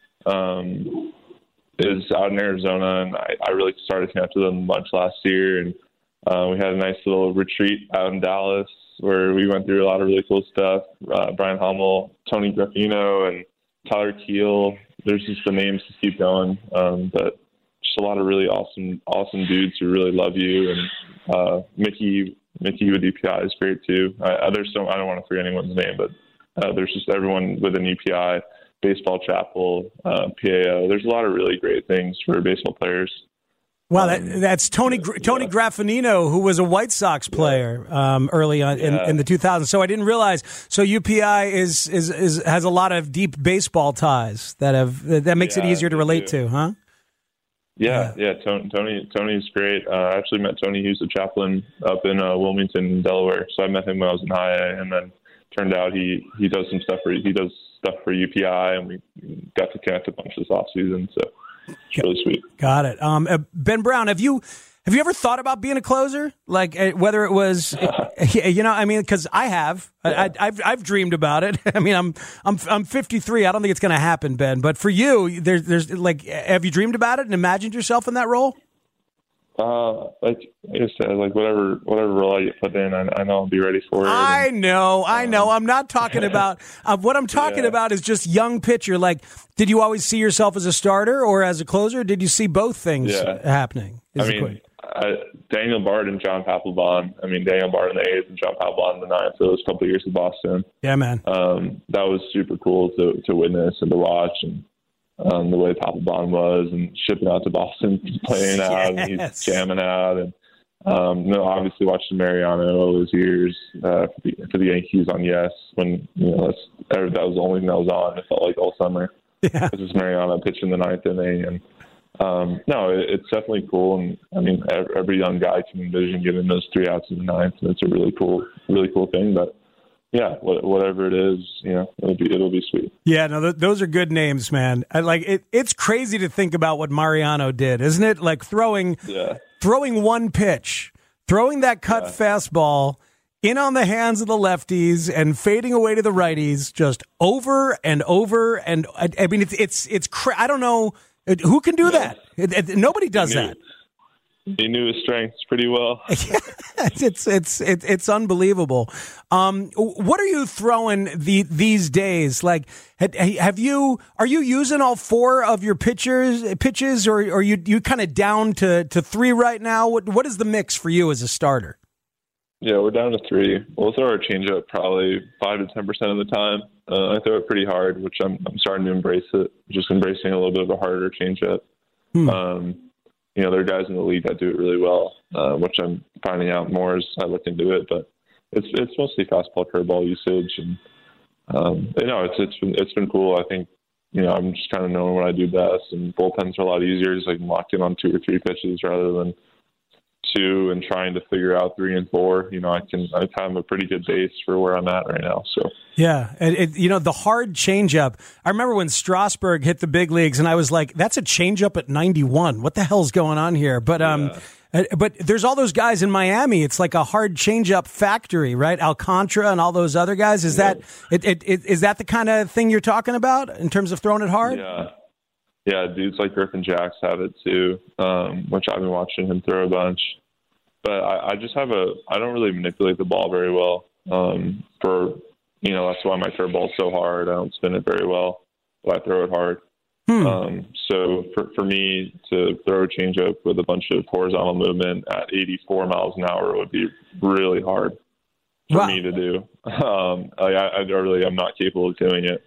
um, is out in Arizona, and I, I really started connecting with him much last year, and Uh, we had a nice little retreat out in Dallas where we went through a lot of really cool stuff. Uh, Brian Hummel, Tony Graffino, and Tyler Keel. There's just the names to keep going, um, but just a lot of really awesome, awesome dudes who really love you. And uh, Mickey, Mickey with U P I is great too. I, there's so I don't want to forget anyone's name, but uh, there's just everyone within U P I, Baseball Chapel, uh, P A O. There's a lot of really great things for baseball players. Wow, that, that's Tony Tony yeah. Graffinino, who was a White Sox player um, early on in, yeah. in the two thousands. So I didn't realize. So U P I is, is is has a lot of deep baseball ties that have that makes yeah, it easier to relate to, huh? Yeah, yeah. yeah. Tony, Tony Tony's great. Uh, I actually met Tony. He was a chaplain up in uh, Wilmington, Delaware. So I met him when I was in high A, and then turned out he, he does some stuff for he does stuff for U P I, and we got to connect a bunch this off season. So. It's really sweet. Got it. Um, uh, Ben Brown, have you have you ever thought about being a closer? Like uh, whether it was, uh, you know, I mean, because I have, yeah. I, I've I've dreamed about it. I mean, I'm I'm I'm fifty-three. I don't think it's going to happen, Ben. But for you, there's there's like, have you dreamed about it and imagined yourself in that role? Uh, like I said, like whatever whatever role I get put in, I, I know I'll be ready for it. I and, know, I know. I'm not talking about uh, what I'm talking yeah. about is just young pitcher. Like, did you always see yourself as a starter or as a closer? Did you see both things yeah. happening? I mean, I, Daniel Bard and John Papelbon. I mean, Daniel Bard in the eighth and John Papelbon in the ninth. So those couple of years in Boston. Yeah, man. Um, that was super cool to to witness and to watch, and. Um, the way Papelbon was, and shipping out to Boston, playing out, yes. and he's jamming out, and um, you know, obviously watching Mariano all those years uh, for, the, for the Yankees on Yes, when you know that's, that was the only thing that was on. It felt like all summer. Yeah. This is Mariano pitching the ninth inning, and um, no, it, it's definitely cool. And I mean, every, every young guy can envision getting those three outs in the ninth, and it's a really cool, really cool thing. But yeah, whatever it is, you know, it'll be it'll be sweet. Yeah, no, th- those are good names, man. I, like it, it's crazy to think about what Mariano did, isn't it? Like throwing, yeah. throwing one pitch, throwing that cut yeah. fastball in on the hands of the lefties and fading away to the righties, just over and over. And I, I mean, it's it's it's. Cra- I don't know who can do yeah. that. It, it, nobody does that. He knew his strengths pretty well. it's it's it's it's unbelievable. Um, what are you throwing the these days? Like, have you are you using all four of your pitchers pitches, or are you you kind of down to, to three right now? What what is the mix for you as a starter? Yeah, we're down to three. We'll throw our changeup probably five to ten percent of the time. Uh, I throw it pretty hard, which I'm I'm starting to embrace it. Just embracing a little bit of a harder changeup. Hmm. Um, You know, there are guys in the league that do it really well, uh, which I'm finding out more as I look into it. But it's it's mostly fastball, curveball usage, and um, you know, it's it's been it's been cool. I think you know I'm just kind of knowing what I do best, and bullpens are a lot easier. Just like locked in on two or three pitches rather than two and trying to figure out three and four. You know, I can I have a pretty good base for where I'm at right now. So yeah, and it, you know the hard changeup. I remember when Strasburg hit the big leagues, and I was like, "That's a changeup at ninety-one. What the hell's going on here?" But um, yeah. but there's all those guys in Miami. It's like a hard changeup factory, right? Alcantara and all those other guys. Is yeah. that it, it, it? Is that the kind of thing you're talking about in terms of throwing it hard? Yeah. Yeah, dudes like Griffin Jacks have it too, um, which I've been watching him throw a bunch. But I, I just have a – I don't really manipulate the ball very well. Um, for you know, that's why my curveball's so hard. I don't spin it very well, but I throw it hard. Hmm. Um, so for, for me to throw a changeup with a bunch of horizontal movement at eighty-four miles an hour would be really hard for wow. me to do. Um, I, I really – I'm not capable of doing it.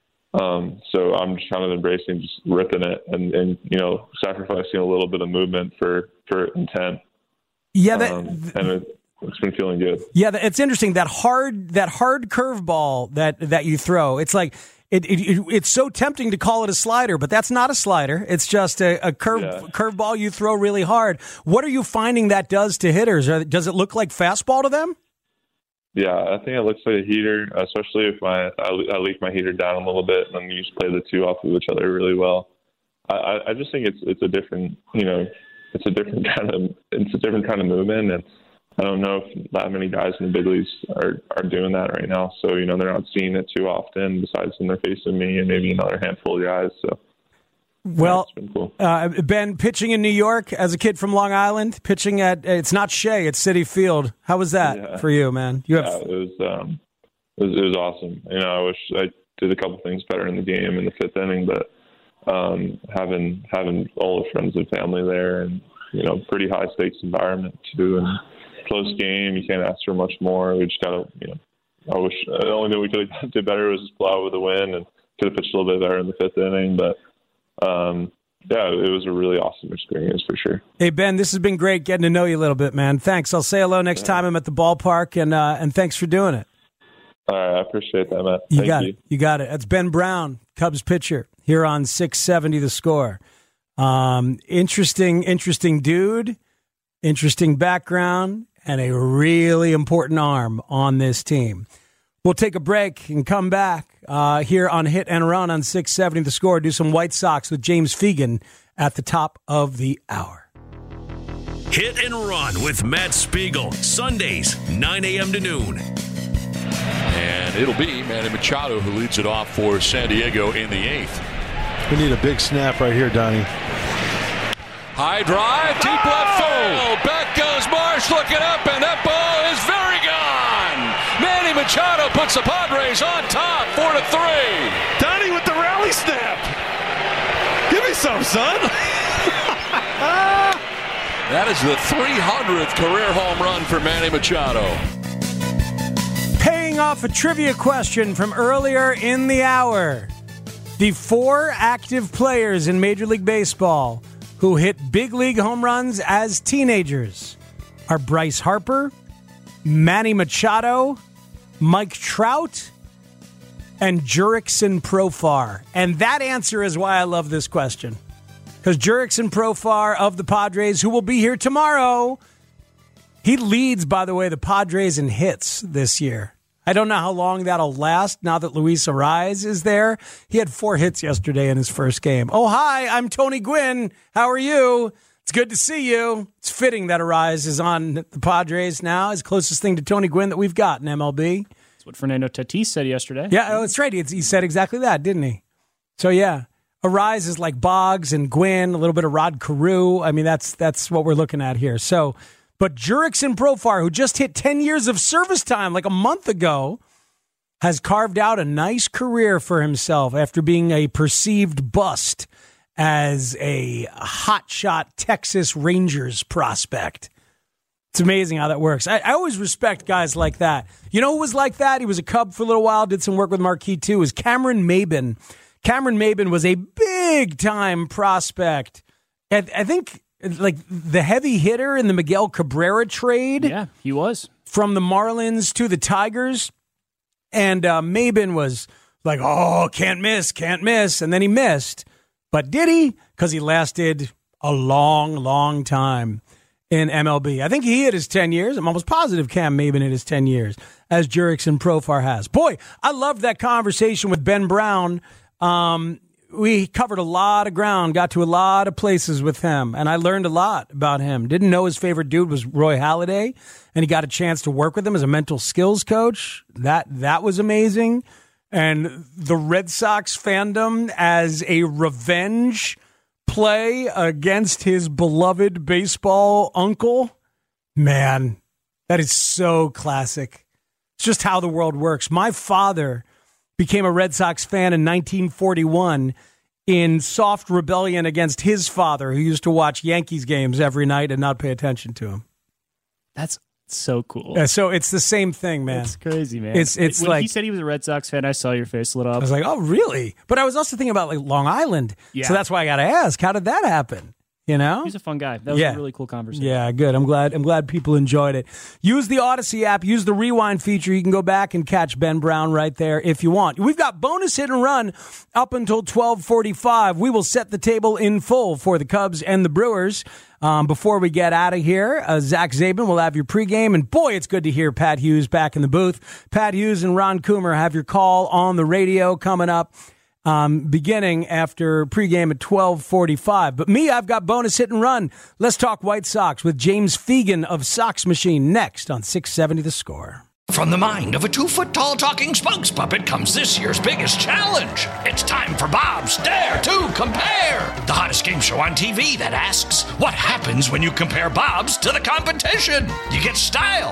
Um, so I'm just kind of embracing just ripping it and, and, you know, sacrificing a little bit of movement for, for intent. Yeah. That, um, and it, it's been feeling good. Yeah. It's interesting. That hard, that hard curveball that, that you throw, it's like, it, it, it it's so tempting to call it a slider, but that's not a slider. It's just a, a curve, yeah. curveball you throw really hard. What are you finding that does to hitters? Or does it look like fastball to them? Yeah, I think it looks like a heater, especially if my I, I leak my heater down a little bit and then you just play the two off of each other really well. I, I just think it's it's a different you know it's a different kind of it's a different kind of movement, and I don't know if that many guys in the big leagues are are doing that right now. So you know they're not seeing it too often, besides when they're facing me and maybe another handful of guys. So. Well, yeah, cool. uh, Ben, pitching in New York as a kid from Long Island, pitching at, it's not Shea, it's Citi Field. How was that yeah. for you, man? You have... Yeah, it was, um, it was, it was awesome. You know, I wish I did a couple things better in the game in the fifth inning, but um, having, having all the friends and family there and, you know, pretty high stakes environment too, and close game, you can't ask for much more. We just got to, you know, I wish, the only thing we could have did better was just blow out with a win and could have pitched a little bit better in the fifth inning, but Um, yeah, it was a really awesome experience for sure. Hey, Ben, this has been great getting to know you a little bit, man. Thanks. I'll say hello next yeah. time I'm at the ballpark, and uh, and thanks for doing it. All right, I appreciate that, Matt. You Thank got you. it. You got it. That's Ben Brown, Cubs pitcher, here on six seventy The Score. Um, interesting, interesting dude, interesting background, and a really important arm on this team. We'll take a break and come back uh, here on Hit and Run on six seventy The Score. Do some White Sox with James Fegan at the top of the hour. Hit and Run with Matt Spiegel, Sundays, nine a.m. to noon. And it'll be Manny Machado who leads it off for San Diego in the eighth. We need a big snap right here, Donnie. High drive, deep oh! left field. Back goes Marsh looking up, and that ball is very gone. Manny Machado puts the Padres on top, four to three. Donnie with the rally snap. Give me some, son. That is the three hundredth career home run for Manny Machado. Paying off a trivia question from earlier in the hour. The four active players in Major League Baseball who hit big league home runs as teenagers are Bryce Harper, Manny Machado, Mike Trout, and Jurickson Profar. And that answer is why I love this question. Because Jurickson Profar of the Padres, who will be here tomorrow, he leads, by the way, the Padres in hits this year. I don't know how long that'll last now that Luis Arraez is there. He had four hits yesterday in his first game. Oh, hi, I'm Tony Gwynn. How are you? It's good to see you. It's fitting that Arraez is on the Padres now. It's the closest thing to Tony Gwynn that we've got in M L B. That's what Fernando Tatis said yesterday. Yeah, oh, that's right. He, he said exactly that, didn't he? So, yeah, Arraez is like Boggs and Gwynn, a little bit of Rod Carew. I mean, that's that's what we're looking at here. So, but Jurickson Profar, who just hit ten years of service time like a month ago, has carved out a nice career for himself after being a perceived bust as a hotshot Texas Rangers prospect. It's amazing how that works. I, I always respect guys like that. You know who was like that? He was a Cub for a little while, did some work with Marquee too, is Cameron Maybin. Cameron Maybin was a big-time prospect. I, I think like the heavy hitter in the Miguel Cabrera trade. Yeah, he was. From the Marlins to the Tigers. And uh, Maben was like, oh, can't miss, can't miss. And then he missed. But did he? Because he lasted a long, long time in M L B. I think he hit his ten years. I'm almost positive Cam Maben hit his ten years, as Jurickson Profar has. Boy, I loved that conversation with Ben Brown. Um, we covered a lot of ground, got to a lot of places with him, and I learned a lot about him. Didn't know his favorite dude was Roy Halladay, and he got a chance to work with him as a mental skills coach. That that was amazing. And the Red Sox fandom as a revenge play against his beloved baseball uncle, man, that is so classic. It's just how the world works. My father became a Red Sox fan in nineteen forty-one in soft rebellion against his father, who used to watch Yankees games every night and not pay attention to him. That's so cool. Yeah, so it's the same thing, man. It's crazy, man. It's it's when like he said he was a Red Sox fan, I saw your face lit up. I was like, oh, really? But I was also thinking about like Long Island. Yeah. So that's why I got to ask, how did that happen? You know? He's a fun guy. That was Yeah. a really cool conversation. Yeah, good. I'm glad I'm glad people enjoyed it. Use the Odyssey app. Use the rewind feature. You can go back and catch Ben Brown right there if you want. We've got bonus hit and run up until twelve forty-five. We will set the table in full for the Cubs and the Brewers. Um, before we get out of here, uh, Zach Zabin will have your pregame. And boy, it's good to hear Pat Hughes back in the booth. Pat Hughes and Ron Coomer have your call on the radio coming up. Um, beginning after pregame at twelve forty-five. But me, I've got bonus hit and run. Let's talk White Sox with James Fegan of Sox Machine next on six seventy The Score. From the mind of a two-foot-tall talking spokes puppet comes this year's biggest challenge. It's time for Bob's Dare to Compare, the hottest game show on T V that asks, what happens when you compare Bob's to the competition? You get style.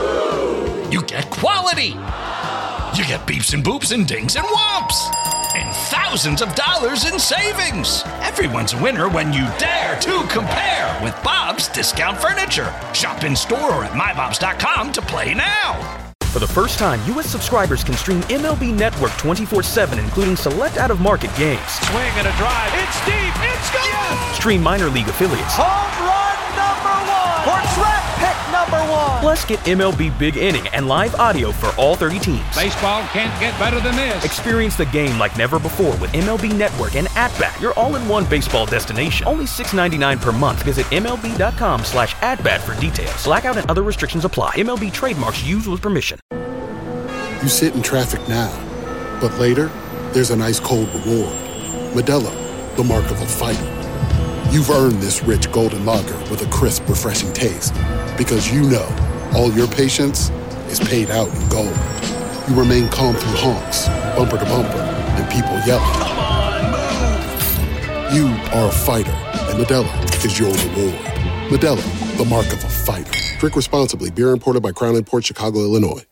You get quality. You get beeps and boops and dings and whomps. And thousands of dollars in savings. Everyone's a winner when you dare to compare with Bob's Discount Furniture. Shop in store or at my bobs dot com to play now. For the first time, U S subscribers can stream M L B Network twenty-four seven, including select out-of-market games. Swing and a drive. It's deep. It's gone. Yes! Stream minor league affiliates. Home run number one. Or draft pick number one. Plus, get M L B Big Inning and live audio for all thirty teams. Baseball can't get better than this. Experience the game like never before with M L B Network and At-Bat, your all-in-one baseball destination. Only six ninety-nine per month. Visit M L B dot com slash at-bat for details. Blackout and other restrictions apply. M L B trademarks used with permission. You sit in traffic now, but later, there's an ice-cold reward. Modelo, the mark of a fighter. You've earned this rich golden lager with a crisp, refreshing taste. Because you know, all your patience is paid out in gold. You remain calm through honks, bumper to bumper, and people yelling. Come on, move! You are a fighter, and Modelo is your reward. Modelo, the mark of a fighter. Drink responsibly. Beer imported by Crown Imports, Chicago, Illinois.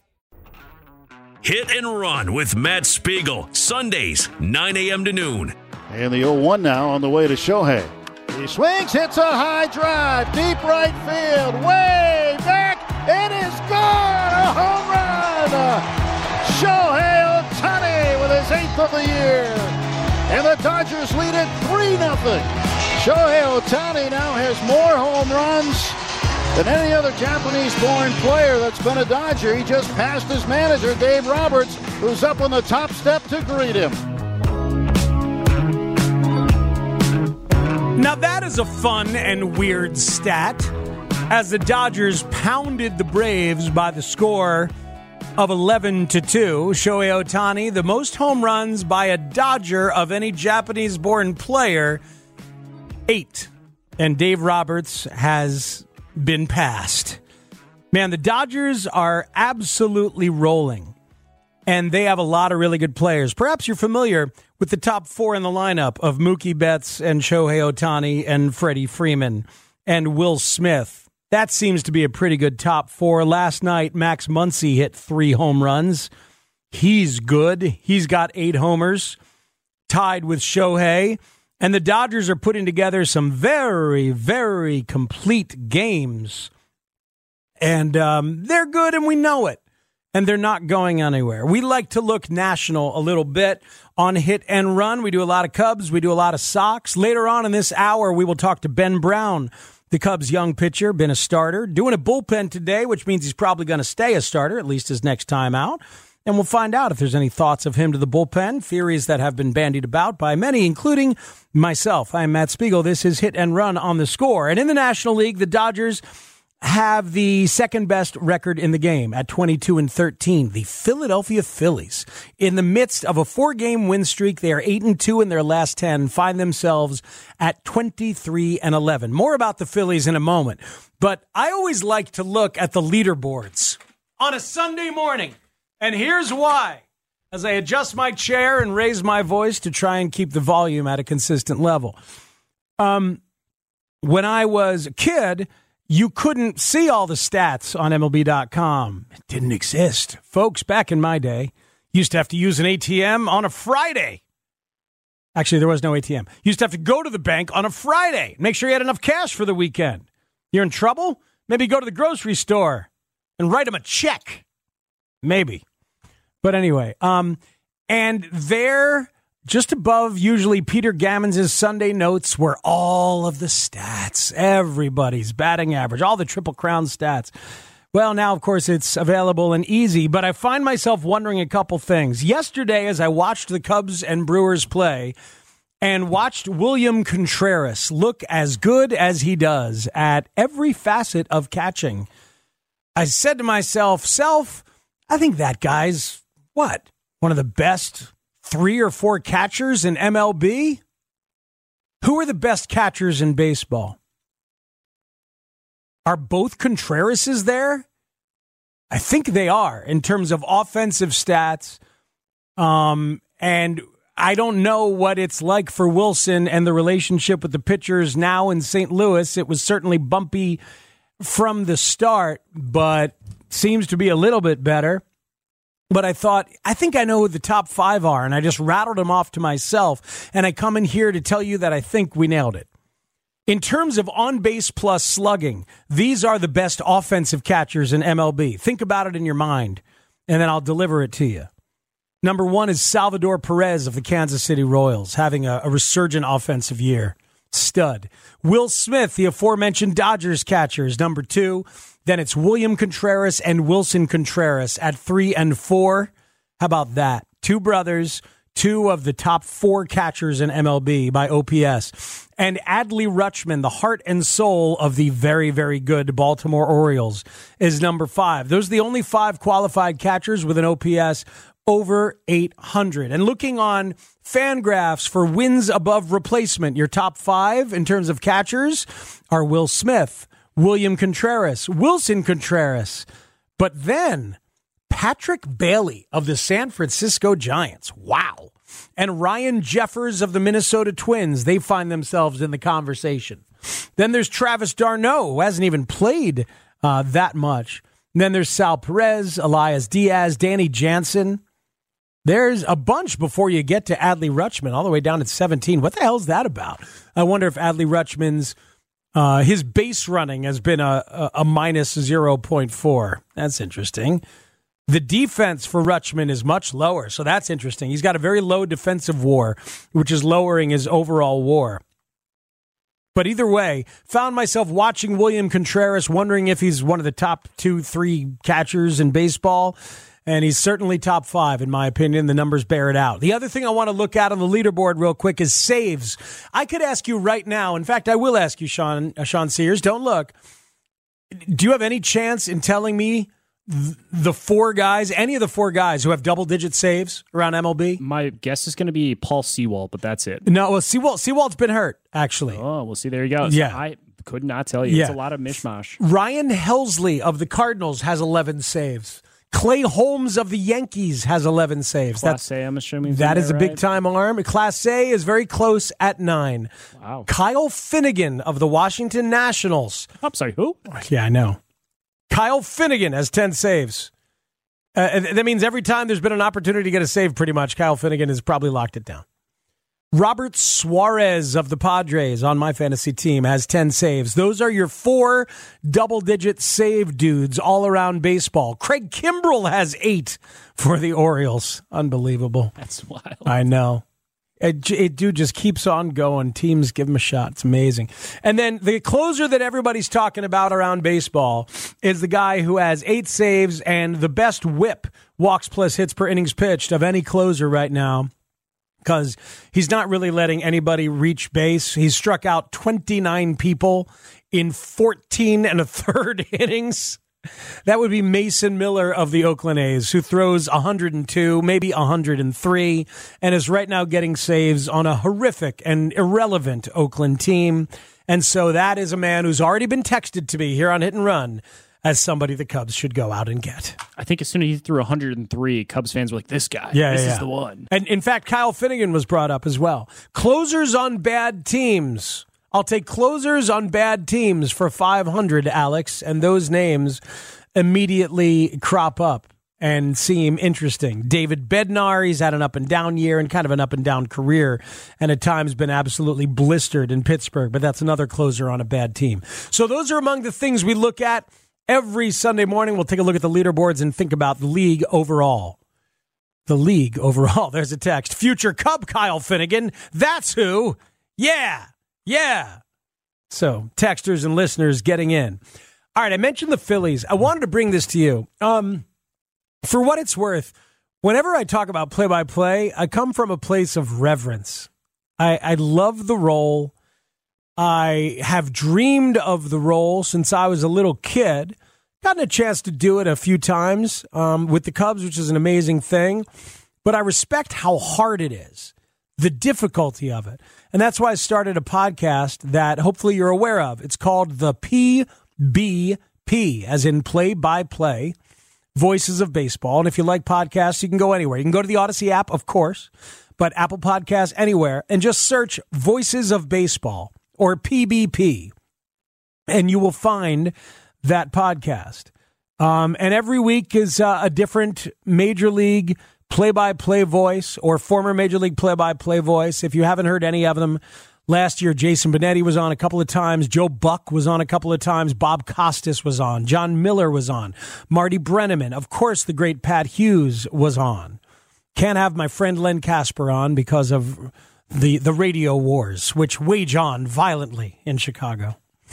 Hit and Run with Matt Spiegel, Sundays, nine a.m. to noon. And the oh one now on the way to Shohei. He swings, hits a high drive, deep right field, way back. It is gone, a home run. Shohei Ohtani with his eighth of the year. And the Dodgers lead it three nothing. Shohei Ohtani now has more home runs than any other Japanese-born player that's been a Dodger. He just passed his manager, Dave Roberts, who's up on the top step to greet him. Now that is a fun and weird stat, as the Dodgers pounded the Braves by the score of eleven to two. Shohei Ohtani, the most home runs by a Dodger of any Japanese-born player, eight. And Dave Roberts has been passed. Man, the Dodgers are absolutely rolling, and they have a lot of really good players. Perhaps you're familiar with the top four in the lineup of Mookie Betts and Shohei Ohtani and Freddie Freeman and Will Smith. That seems to be a pretty good top four. Last night, Max Muncy hit three home runs. He's good. He's got eight homers, tied with Shohei. And the Dodgers are putting together some very, very complete games. And um, they're good, and we know it. And they're not going anywhere. We like to look national a little bit on Hit and Run. We do a lot of Cubs. We do a lot of Sox. Later on in this hour, we will talk to Ben Brown, the Cubs' young pitcher, been a starter, doing a bullpen today, which means he's probably going to stay a starter, at least his next time out. And we'll find out if there's any thoughts of him to the bullpen, theories that have been bandied about by many, including myself. I'm Matt Spiegel. This is Hit and Run on the Score. And in the National League, the Dodgers have the second best record in the game at twenty-two and thirteen. The Philadelphia Phillies, in the midst of a four-game win streak, they are eight and two in their last ten, find themselves at twenty-three and eleven. More about the Phillies in a moment. But I always like to look at the leaderboards on a Sunday morning. And here's why. As I adjust my chair and raise my voice to try and keep the volume at a consistent level. Um, when I was a kid, you couldn't see all the stats on M L B dot com. It didn't exist. Folks, back in my day, used to have to use an A T M on a Friday. Actually, there was no A T M. You used to have to go to the bank on a Friday. Make sure you had enough cash for the weekend. You're in trouble? Maybe go to the grocery store and write them a check. Maybe. But anyway, um, and there, just above usually Peter Gammons' Sunday notes, were all of the stats, everybody's batting average, all the Triple Crown stats. Well, now, of course, it's available and easy, but I find myself wondering a couple things. Yesterday, as I watched the Cubs and Brewers play and watched William Contreras look as good as he does at every facet of catching, I said to myself, self, I think that guy's, what, one of the best three or four catchers in M L B? Who are the best catchers in baseball? Are both Contrerases there? I think they are in terms of offensive stats. Um, and I don't know what it's like for Wilson and the relationship with the pitchers now in Saint Louis. It was certainly bumpy from the start, but seems to be a little bit better. But I thought, I think I know who the top five are, and I just rattled them off to myself, and I come in here to tell you that I think we nailed it. In terms of on-base plus slugging, these are the best offensive catchers in M L B. Think about it in your mind, and then I'll deliver it to you. Number one is Salvador Perez of the Kansas City Royals, having a, a resurgent offensive year. Stud. Will Smith, the aforementioned Dodgers catcher, is number two. Then it's William Contreras and Wilson Contreras at three and four. How about that? Two brothers, two of the top four catchers in M L B by O P S. And Adley Rutschman, the heart and soul of the very, very good Baltimore Orioles, is number five. Those are the only five qualified catchers with an O P S over eight hundred. And looking on Fangraphs for wins above replacement, your top five in terms of catchers are Will Smith, William Contreras, Wilson Contreras, but then Patrick Bailey of the San Francisco Giants. Wow. And Ryan Jeffers of the Minnesota Twins. They find themselves in the conversation. Then there's Travis d'Arnaud, who hasn't even played uh, that much. And then there's Sal Perez, Elias Diaz, Danny Jansen. There's a bunch before you get to Adley Rutschman, all the way down at seventeen. What the hell is that about? I wonder if Adley Rutschman's Uh, his base running has been a, a, a minus zero point four. That's interesting. The defense for Rutschman is much lower, so that's interesting. He's got a very low defensive WAR, which is lowering his overall WAR. But either way, found myself watching William Contreras, wondering if he's one of the top two, three catchers in baseball. And he's certainly top five, in my opinion. The numbers bear it out. The other thing I want to look at on the leaderboard real quick is saves. I could ask you right now. In fact, I will ask you, Sean, uh, Sean Sears. Don't look. Do you have any chance in telling me th- the four guys, any of the four guys who have double-digit saves around M L B? My guess is going to be Paul Sewald, but that's it. No, well, Sewald, Sewald's been hurt, actually. Oh, well, see, there you go. So yeah. I could not tell you. Yeah. It's a lot of mishmash. Ryan Helsley of the Cardinals has eleven saves. Clay Holmes of the Yankees has eleven saves. Class That's, A, I'm assuming. That is a right? big-time arm. Class A is very close at nine. Wow. Kyle Finnegan of the Washington Nationals. I'm sorry, who? Yeah, I know. Kyle Finnegan has ten saves. Uh, that means every time there's been an opportunity to get a save, pretty much, Kyle Finnegan has probably locked it down. Robert Suarez of the Padres on my fantasy team has ten saves. Those are your four double-digit save dudes all around baseball. Craig Kimbrell has eight for the Orioles. Unbelievable. That's wild. I know. It, it dude just keeps on going. Teams give him a shot. It's amazing. And then the closer that everybody's talking about around baseball is the guy who has eight saves and the best whip walks plus hits per innings pitched of any closer right now, because he's not really letting anybody reach base. He's struck out twenty-nine people in fourteen and a third innings. That would be Mason Miller of the Oakland A's, who throws one hundred two, maybe one hundred three, and is right now getting saves on a horrific and irrelevant Oakland team. And so that is a man who's already been texted to me here on Hit and Run as somebody the Cubs should go out and get. I think as soon as he threw one hundred three, Cubs fans were like, this guy, yeah, this yeah, is yeah. the one. And in fact, Kyle Finnegan was brought up as well. Closers on bad teams. I'll take closers on bad teams for five hundred, Alex, and those names immediately crop up and seem interesting. David Bednar, he's had an up and down year and kind of an up and down career, and at times been absolutely blistered in Pittsburgh, but that's another closer on a bad team. So those are among the things we look at every Sunday morning. We'll take a look at the leaderboards and think about the league overall. The league overall. There's a text. Future Cub Kyle Finnegan. That's who. Yeah. Yeah. So, texters and listeners getting in. All right, I mentioned the Phillies. I wanted to bring this to you. Um, for what it's worth, whenever I talk about play-by-play, I come from a place of reverence. I, I love the role. I have dreamed of the role since I was a little kid. Gotten a chance to do it a few times um, with the Cubs, which is an amazing thing. But I respect how hard it is, the difficulty of it. And that's why I started a podcast that hopefully you're aware of. It's called the P B P, as in play-by-play, Voices of Baseball. And if you like podcasts, you can go anywhere. You can go to the Odyssey app, of course, but Apple Podcasts, anywhere, and just search Voices of Baseball or P B P, and you will find that podcast. Um, and every week is uh, a different Major League play-by-play voice or former Major League play-by-play voice. If you haven't heard any of them, last year Jason Benetti was on a couple of times. Joe Buck was on a couple of times. Bob Costas was on. John Miller was on. Marty Brenneman. Of course, the great Pat Hughes was on. Can't have my friend Len Casper on because of the, the radio wars, which wage on violently in Chicago.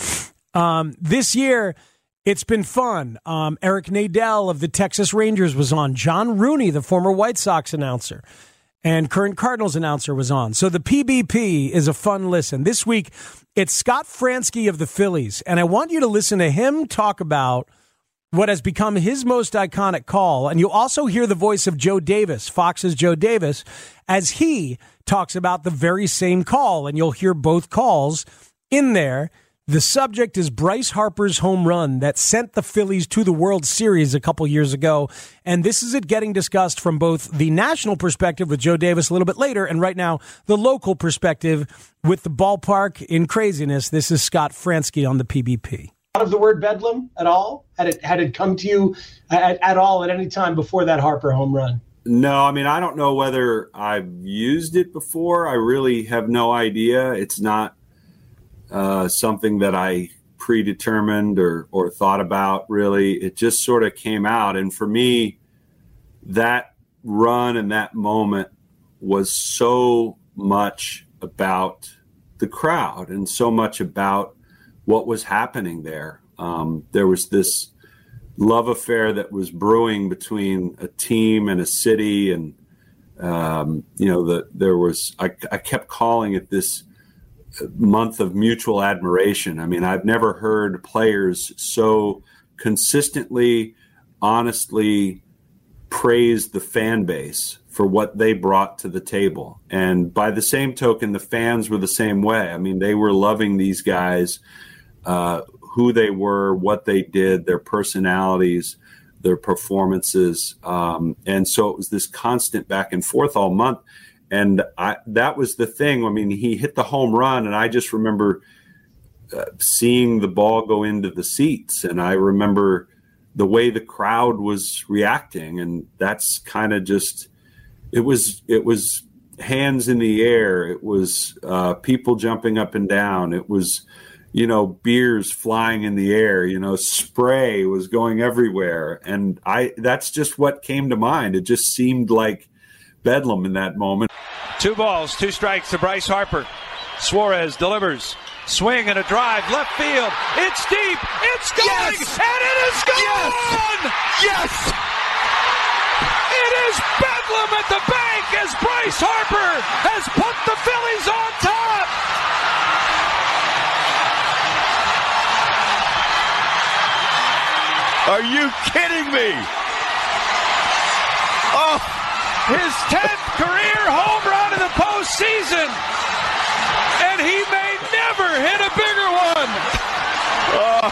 Um, this year, it's been fun. Um, Eric Nadel of the Texas Rangers was on. John Rooney, the former White Sox announcer and current Cardinals announcer, was on. So the P B P is a fun listen. This week, it's Scott Fransky of the Phillies, and I want you to listen to him talk about what has become his most iconic call. And you'll also hear the voice of Joe Davis, Fox's Joe Davis, as he talks about the very same call, and you'll hear both calls in there. The subject is Bryce Harper's home run that sent the Phillies to the World Series a couple years ago. And this is it getting discussed from both the national perspective with Joe Davis a little bit later, and right now the local perspective with the ballpark in craziness. This is Scott Fransky on the P B P. Of the word Bedlam at all? Had it had it come to you at, at all at any time before that Harper home run? No, I mean, I don't know whether I've used it before. I really have no idea. It's not uh, something that I predetermined or, or thought about, really. It just sort of came out. And for me, that run and that moment was so much about the crowd and so much about what was happening there. Um, there was this love affair that was brewing between a team and a city. And, um, you know, the, there was, I, I kept calling it this month of mutual admiration. I mean, I've never heard players so consistently, honestly praise the fan base for what they brought to the table. And by the same token, the fans were the same way. I mean, they were loving these guys, uh, who they were, what they did, their personalities, their performances. Um, and so it was this constant back and forth all month. And I, that was the thing. I mean, he hit the home run, and I just remember uh, seeing the ball go into the seats. And I remember the way the crowd was reacting. And that's kind of just, it was, it was hands in the air. It was uh, people jumping up and down. It was, you know, beers flying in the air, you know, spray was going everywhere. And I, that's just what came to mind. It just seemed like bedlam in that moment. Two balls, two strikes to Bryce Harper. Suarez delivers. Swing and a drive, left field. It's deep. It's going. Yes! And it is gone. Yes! Yes! is bedlam at the bank as Bryce Harper has put the Phillies on top. Are you kidding me? Oh, his tenth career home run in the postseason, and he may never hit a bigger one. Oh.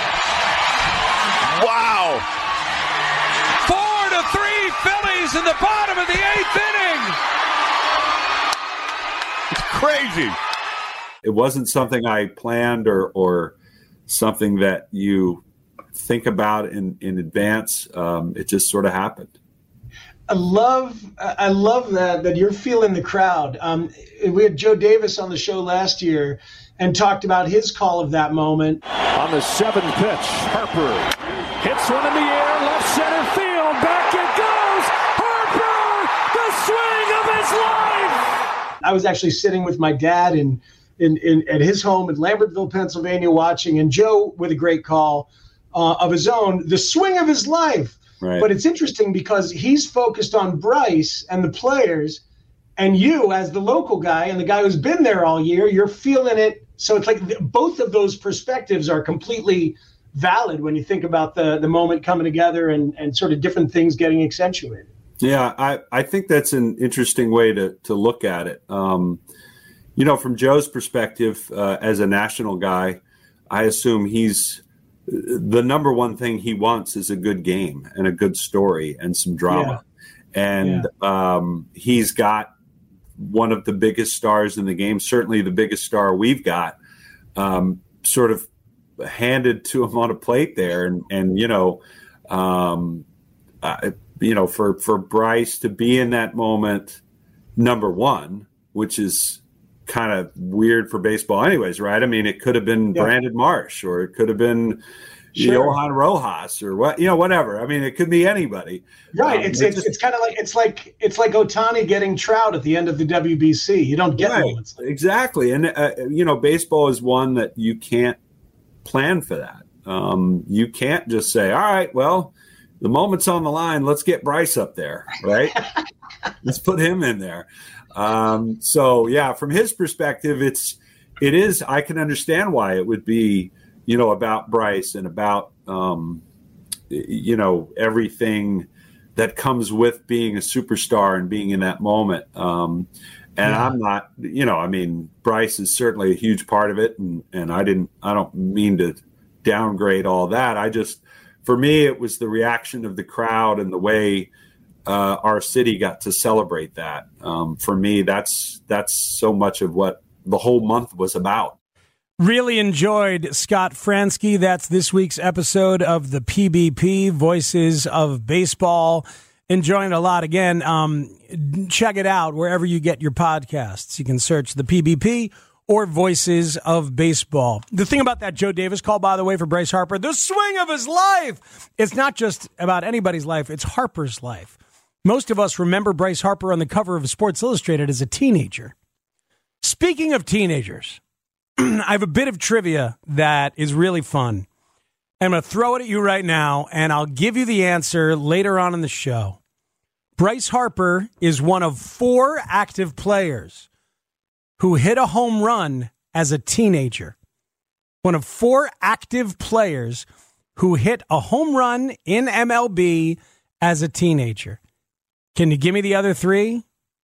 Wow. Four to three Phillies in the bottom of the eighth inning. It's crazy. It wasn't something I planned or or something that you think about in, in advance. Um, it just sort of happened. I love, I love that that you're feeling the crowd. Um, we had Joe Davis on the show last year and talked about his call of that moment. On the seventh pitch, Harper hits one in the air, left center field. Back it goes. Harper, the swing of his life. I was actually sitting with my dad in, in, in at his home in Lambertville, Pennsylvania, watching, and Joe with a great call uh, of his own, the swing of his life. Right. But it's interesting because he's focused on Bryce and the players, and you as the local guy and the guy who's been there all year, you're feeling it. So it's like both of those perspectives are completely valid when you think about the, the moment coming together and, and sort of different things getting accentuated. Yeah, I, I think that's an interesting way to, to look at it. Um, you know, from Joe's perspective, uh, as a national guy, I assume he's the number one thing he wants is a good game and a good story and some drama. Yeah. And yeah. Um, he's got one of the biggest stars in the game, certainly the biggest star we've got, um, sort of handed to him on a plate there. And, and you know, um, uh, you know, for, for Bryce to be in that moment, number one, which is kind of weird for baseball anyways, right? I mean, it could have been yeah. Brandon Marsh, or it could have been sure. Johan Rojas, or what, you know, whatever. I mean, it could be anybody. Right. Um, it's it's, just, it's kind of like it's like it's like Ohtani getting Trout at the end of the W B C. You don't get right. moments like exactly. And uh, you know, baseball is one that you can't plan for that. Um, you can't just say, all right, well, the moment's on the line. Let's get Bryce up there, right? Let's put him in there. Um, so yeah, from his perspective, it's, it is, I can understand why it would be, you know, about Bryce and about, um, you know, everything that comes with being a superstar and being in that moment. Um, and yeah. I'm not, you know, I mean, Bryce is certainly a huge part of it. And, and I didn't, I don't mean to downgrade all that. I just, for me, it was the reaction of the crowd and the way, Uh, our city got to celebrate that. Um, for me, that's that's so much of what the whole month was about. Really enjoyed Scott Franzke. That's this week's episode of the P B P, Voices of Baseball. Enjoying it a lot. Again, um, check it out wherever you get your podcasts. You can search the P B P or Voices of Baseball. The thing about that Joe Davis call, by the way, for Bryce Harper, the swing of his life. It's not just about anybody's life. It's Harper's life. Most of us remember Bryce Harper on the cover of Sports Illustrated as a teenager. Speaking of teenagers, I have a bit of trivia that is really fun. I'm going to throw it at you right now, and I'll give you the answer later on in the show. Bryce Harper is one of four active players who hit a home run as a teenager. One of four active players who hit a home run in M L B as a teenager. Can you give me the other three?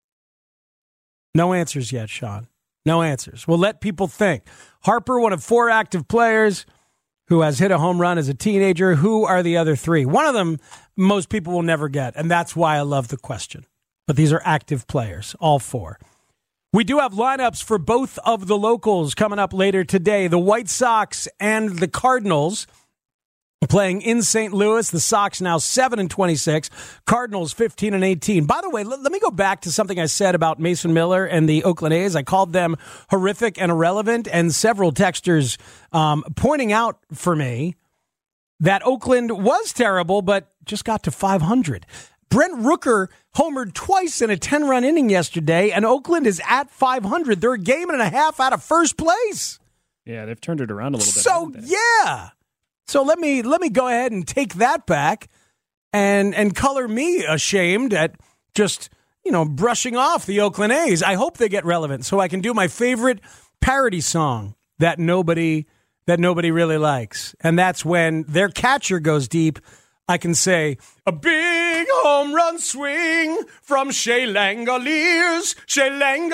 No answers yet, Sean. No answers. We'll let people think. Harper, one of four active players who has hit a home run as a teenager. Who are the other three? One of them, most people will never get, and that's why I love the question. But these are active players, all four. We do have lineups for both of the locals coming up later today. The White Sox and the Cardinals playing in Saint Louis. The Sox now seven and twenty-six, Cardinals fifteen and eighteen. By the way, let, let me go back to something I said about Mason Miller and the Oakland A's. I called them horrific and irrelevant, and several texters um, pointing out for me that Oakland was terrible, but just got to five hundred. Brent Rooker homered twice in a ten-run inning yesterday, and Oakland is at five hundred. They're a game and a half out of first place. Yeah, they've turned it around a little bit. So, yeah. So let me let me go ahead and take that back and and color me ashamed at just, you know, brushing off the Oakland A's. I hope they get relevant so I can do my favorite parody song that nobody that nobody really likes. And that's when their catcher goes deep. I can say, a big home run swing from Shea Langoliers, Shea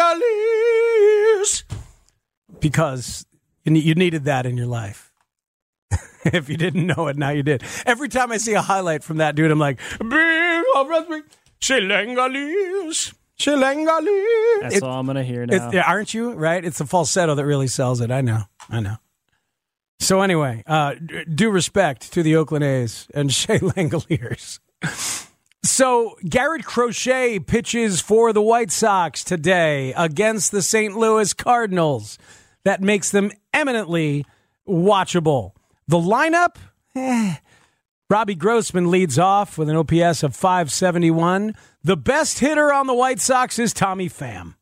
Langoliers. Because you needed that in your life. If you didn't know it, now you did. Every time I see a highlight from that dude, I'm like, a big home run swing, Shea Langoliers, Shea Langoliers. That's it, all I'm going to hear now. It, aren't you? Right? It's the falsetto that really sells it. I know. I know. So anyway, uh, due respect to the Oakland A's and Shea Langoliers. So Garrett Crochet pitches for the White Sox today against the Saint Louis Cardinals. That makes them eminently watchable. The lineup, eh, Robbie Grossman leads off with an O P S of five seventy-one. The best hitter on the White Sox is Tommy Pham.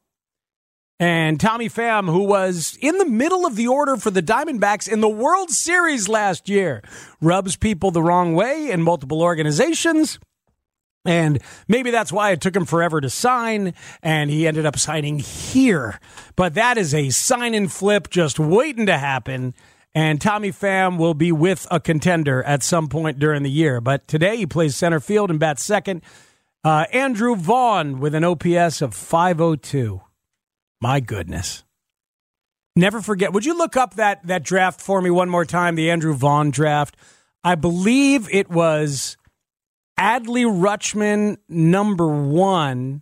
And Tommy Pham, who was in the middle of the order for the Diamondbacks in the World Series last year, rubs people the wrong way in multiple organizations. And maybe that's why it took him forever to sign, and he ended up signing here. But that is a sign and flip just waiting to happen. And Tommy Pham will be with a contender at some point during the year. But today he plays center field and bats second. Uh, Andrew Vaughn with an O P S of five oh two. My goodness. Never forget. Would you look up that, that draft for me one more time, the Andrew Vaughn draft? I believe it was Adley Rutschman, number one,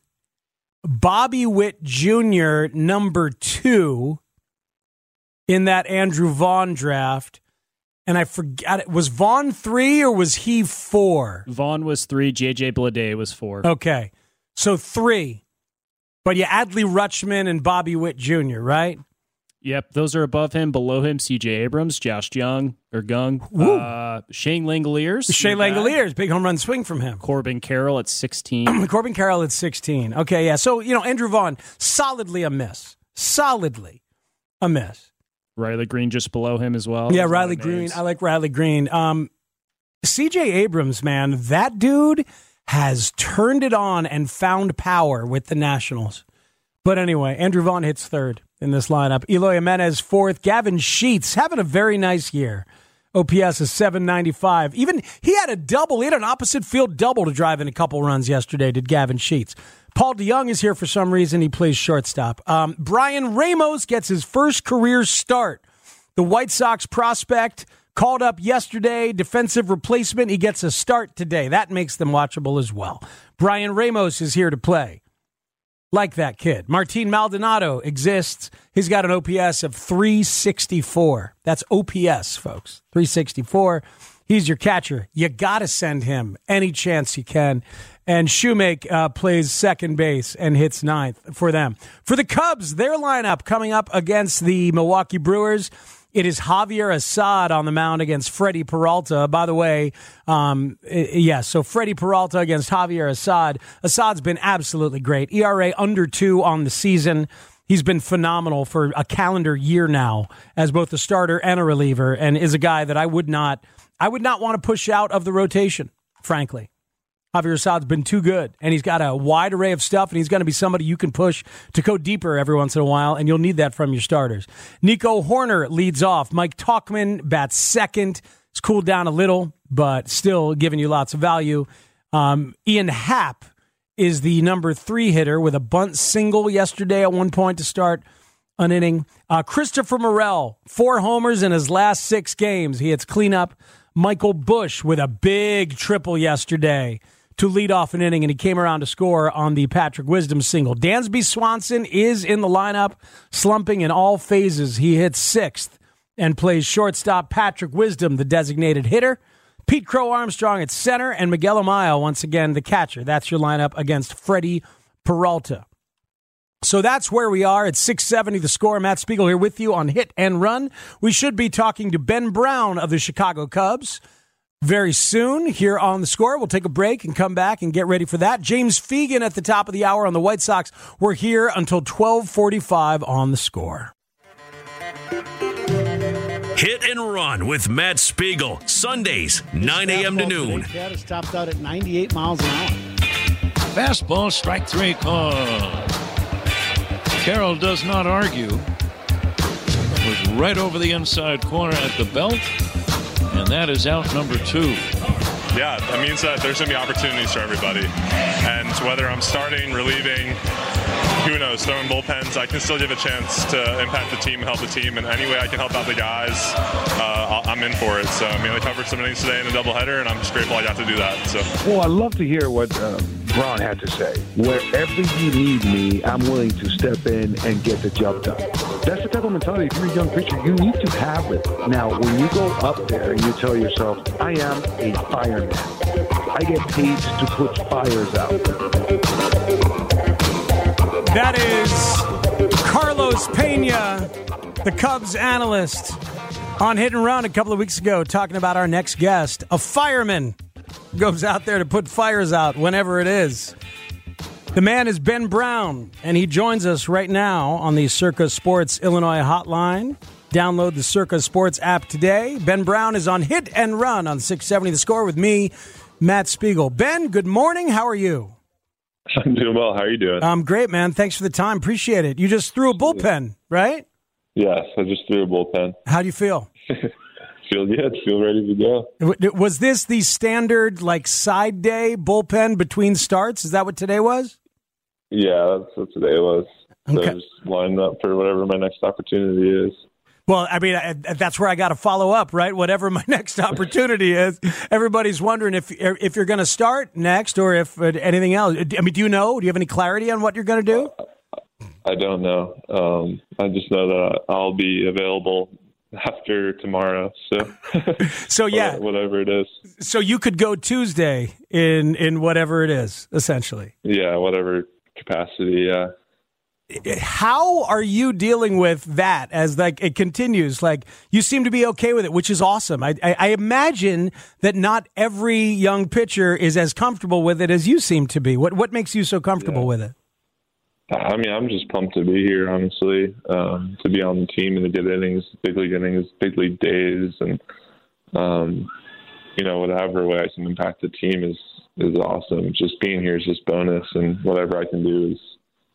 Bobby Witt Junior, number two, in that Andrew Vaughn draft. And I forgot, was Vaughn three or was he four? Vaughn was three, J J Bleday was four. Okay, so three. But yeah, Adley Rutschman and Bobby Witt Junior, right? Yep, those are above him. Below him, C J Abrams, Josh Young, or Gung, uh, Shane Langoliers. Shea Langoliers, big home run swing from him. Corbin Carroll at sixteen. Corbin Carroll at sixteen. Okay, yeah. So, you know, Andrew Vaughn, solidly a miss. Solidly a miss. Riley Green just below him as well. Yeah, Riley Green. I like Riley Green. Um, C J Abrams, man, that dude has turned it on and found power with the Nationals. But anyway, Andrew Vaughn hits third in this lineup. Eloy Jimenez fourth. Gavin Sheets having a very nice year. O P S is seven ninety-five. Even he had a double. He had an opposite field double to drive in a couple runs yesterday, did Gavin Sheets. Paul DeYoung is here for some reason. He plays shortstop. Um, Brian Ramos gets his first career start. The White Sox prospect called up yesterday, defensive replacement. He gets a start today. That makes them watchable as well. Brian Ramos is here to play. Like that kid. Martin Maldonado exists. He's got an O P S of three sixty-four. That's O P S, folks. three sixty-four. He's your catcher. You got to send him any chance you can. And Shoemake uh, plays second base and hits ninth for them. For the Cubs, their lineup coming up against the Milwaukee Brewers. It is Javier Assad on the mound against Freddie Peralta. By the way, um, yes, yeah, so Freddie Peralta against Javier Assad. Assad's been absolutely great. E R A under two on the season. He's been phenomenal for a calendar year now as both a starter and a reliever, and is a guy that I would not, I would not want to push out of the rotation, frankly. Javier Assad's been too good, and he's got a wide array of stuff, and he's going to be somebody you can push to go deeper every once in a while, and you'll need that from your starters. Nico Horner leads off. Mike Tauchman bats second. It's cooled down a little, but still giving you lots of value. Um, Ian Happ is the number three hitter with a bunt single yesterday at one point to start an inning. Uh, Christopher Morel, four homers in his last six games. He hits cleanup. Michael Busch with a big triple yesterday to lead off an inning, and he came around to score on the Patrick Wisdom single. Dansby Swanson is in the lineup, slumping in all phases. He hits sixth and plays shortstop. Patrick Wisdom, the designated hitter. Pete Crow Armstrong at center, and Miguel Amaya, once again, the catcher. That's your lineup against Freddie Peralta. So that's where we are at six seventy The Score. Matt Spiegel here with you on Hit and Run. We should be talking to Ben Brown of the Chicago Cubs very soon here on The Score. We'll take a break and come back and get ready for that. James Fegan at the top of the hour on the White Sox. We're here until twelve forty-five on The Score. Hit and and Run with Matt Spiegel. Sundays, nine a.m. to noon. Cat is topped out at ninety-eight miles an hour. Fastball, strike three call. Carroll does not argue. It was right over the inside corner at the belt, and that is out number two. Yeah, that means that there's going to be opportunities for everybody. And whether I'm starting, relieving, who knows, throwing bullpens, I can still give a chance to impact the team and help the team. And any way I can help out the guys, uh, I'm in for it. So, I mean, I covered some innings today in a doubleheader, and I'm just grateful I got to do that. So. Well, I love to hear what uh, Braun had to say. Wherever you need me, I'm willing to step in and get the job done. That's the type of mentality. If you're a young pitcher, you need to have it. Now, when you go up there and you tell yourself, I am a fireman. I get paid to put fires out. That is Carlos Pena, the Cubs analyst, on Hit and Run a couple of weeks ago, talking about our next guest, a fireman who goes out there to put fires out whenever it is. The man is Ben Brown, and he joins us right now on the Circa Sports Illinois hotline. Download the Circa Sports app today. Ben Brown is on Hit and Run on six seventy The Score with me, Matt Spiegel. Ben, good morning. How are you? I'm doing well. How are you doing? I'm great, man. Thanks for the time. Appreciate it. You just threw a bullpen, right? Yes, I just threw a bullpen. How do you feel? Feel good. Feel ready to go. Was this the standard, like, side day bullpen between starts? Is that what today was? Yeah, that's what today was. So Okay. just lining up for whatever my next opportunity is. Well, I mean, I, that's where I got to follow up, right? Whatever my next opportunity is. Everybody's wondering if if you're going to start next or if uh, anything else. I mean, do you know? Do you have any clarity on what you're going to do? I don't know. Um, I just know that I'll be available after tomorrow. So, so yeah, whatever it is. So you could go Tuesday in in whatever it is, essentially. Yeah, whatever capacity. Yeah. How are you dealing with that as like it continues? Like you seem to be okay with it, which is awesome. I, I, I imagine that not every young pitcher is as comfortable with it as you seem to be. What what makes you so comfortable Yeah. with it? I mean, I'm just pumped to be here, honestly, um, to be on the team and to get innings, big league innings, big league days, and um, you know, whatever way I can impact the team is is awesome. Just being here is just bonus, and whatever I can do is.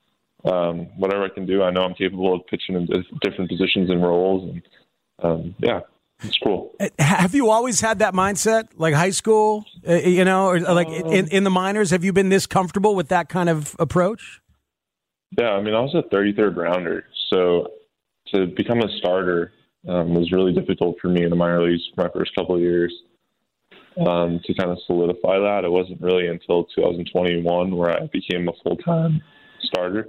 Um, whatever I can do, I know I'm capable of pitching in different positions and roles, and um, yeah, it's cool. Have you always had that mindset, like high school, uh, you know, or like in, in the minors? Have you been this comfortable with that kind of approach? Yeah, I mean, I was a thirty-third rounder, so to become a starter um, was really difficult for me in the minor leagues for my first couple of years. Um, to kind of solidify that, it wasn't really until two thousand twenty-one where I became a full-time starter.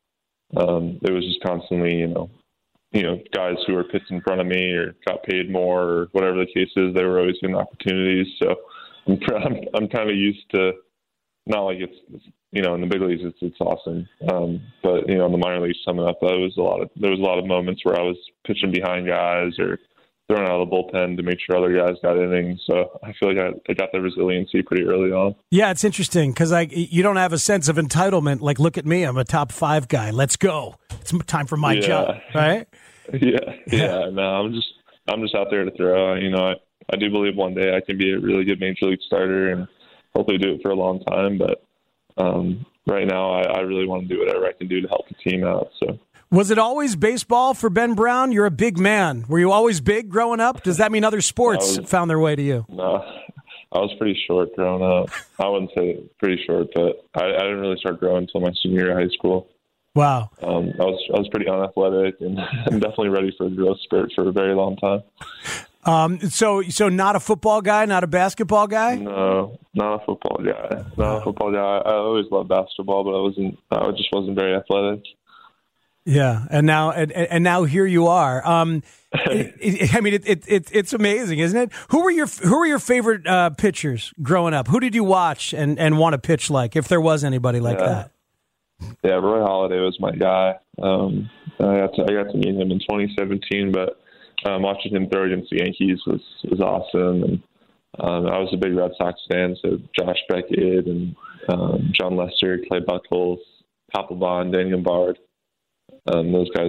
Um, it was just constantly, you know, you know, guys who were pitched in front of me or got paid more or whatever the case is, they were always getting opportunities. So I'm, I'm, I'm kind of used to, not like it's, you know, in the big leagues, it's, it's awesome. Um, but, you know, in the minor leagues coming up, that was a lot of, there was a lot of moments where I was pitching behind guys or throwing out of the bullpen to make sure other guys got innings. So I feel like I, I got that resiliency pretty early on. Yeah, it's interesting because like you don't have a sense of entitlement. Like, look at me, I'm a top five guy. Let's go. It's time for my Yeah. job, right? Yeah, yeah. No, I'm just I'm just out there to throw. You know, I, I do believe one day I can be a really good major league starter and hopefully do it for a long time. But um, right now, I, I really want to do whatever I can do to help the team out. So. Was it always baseball for Ben Brown? You're a big man. Were you always big growing up? Does that mean other sports was, found their way to you? No, I was pretty short growing up. I wouldn't say pretty short, but I, I didn't really start growing until my senior year of high school. Wow. Um, I was I was pretty unathletic and I'm definitely ready for a growth spurt for a very long time. Um, so so not a football guy, not a basketball guy? No, not a football guy. Not a football guy. I always loved basketball, but I wasn't. I just wasn't very athletic. Yeah, and now and, and now here you are. Um, it, it, I mean, it, it, it it's amazing, isn't it? Who were your Who were your favorite uh, pitchers growing up? Who did you watch and, and want to pitch like, if there was anybody like yeah. that? Yeah, Roy Halladay was my guy. Um, I got to I got to meet him in twenty seventeen, but um, watching him throw against the Yankees was was awesome. And um, I was a big Red Sox fan, so Josh Beckett and um, John Lester, Clay Buchholz, Papelbon, Daniel Bard. Um, those guys,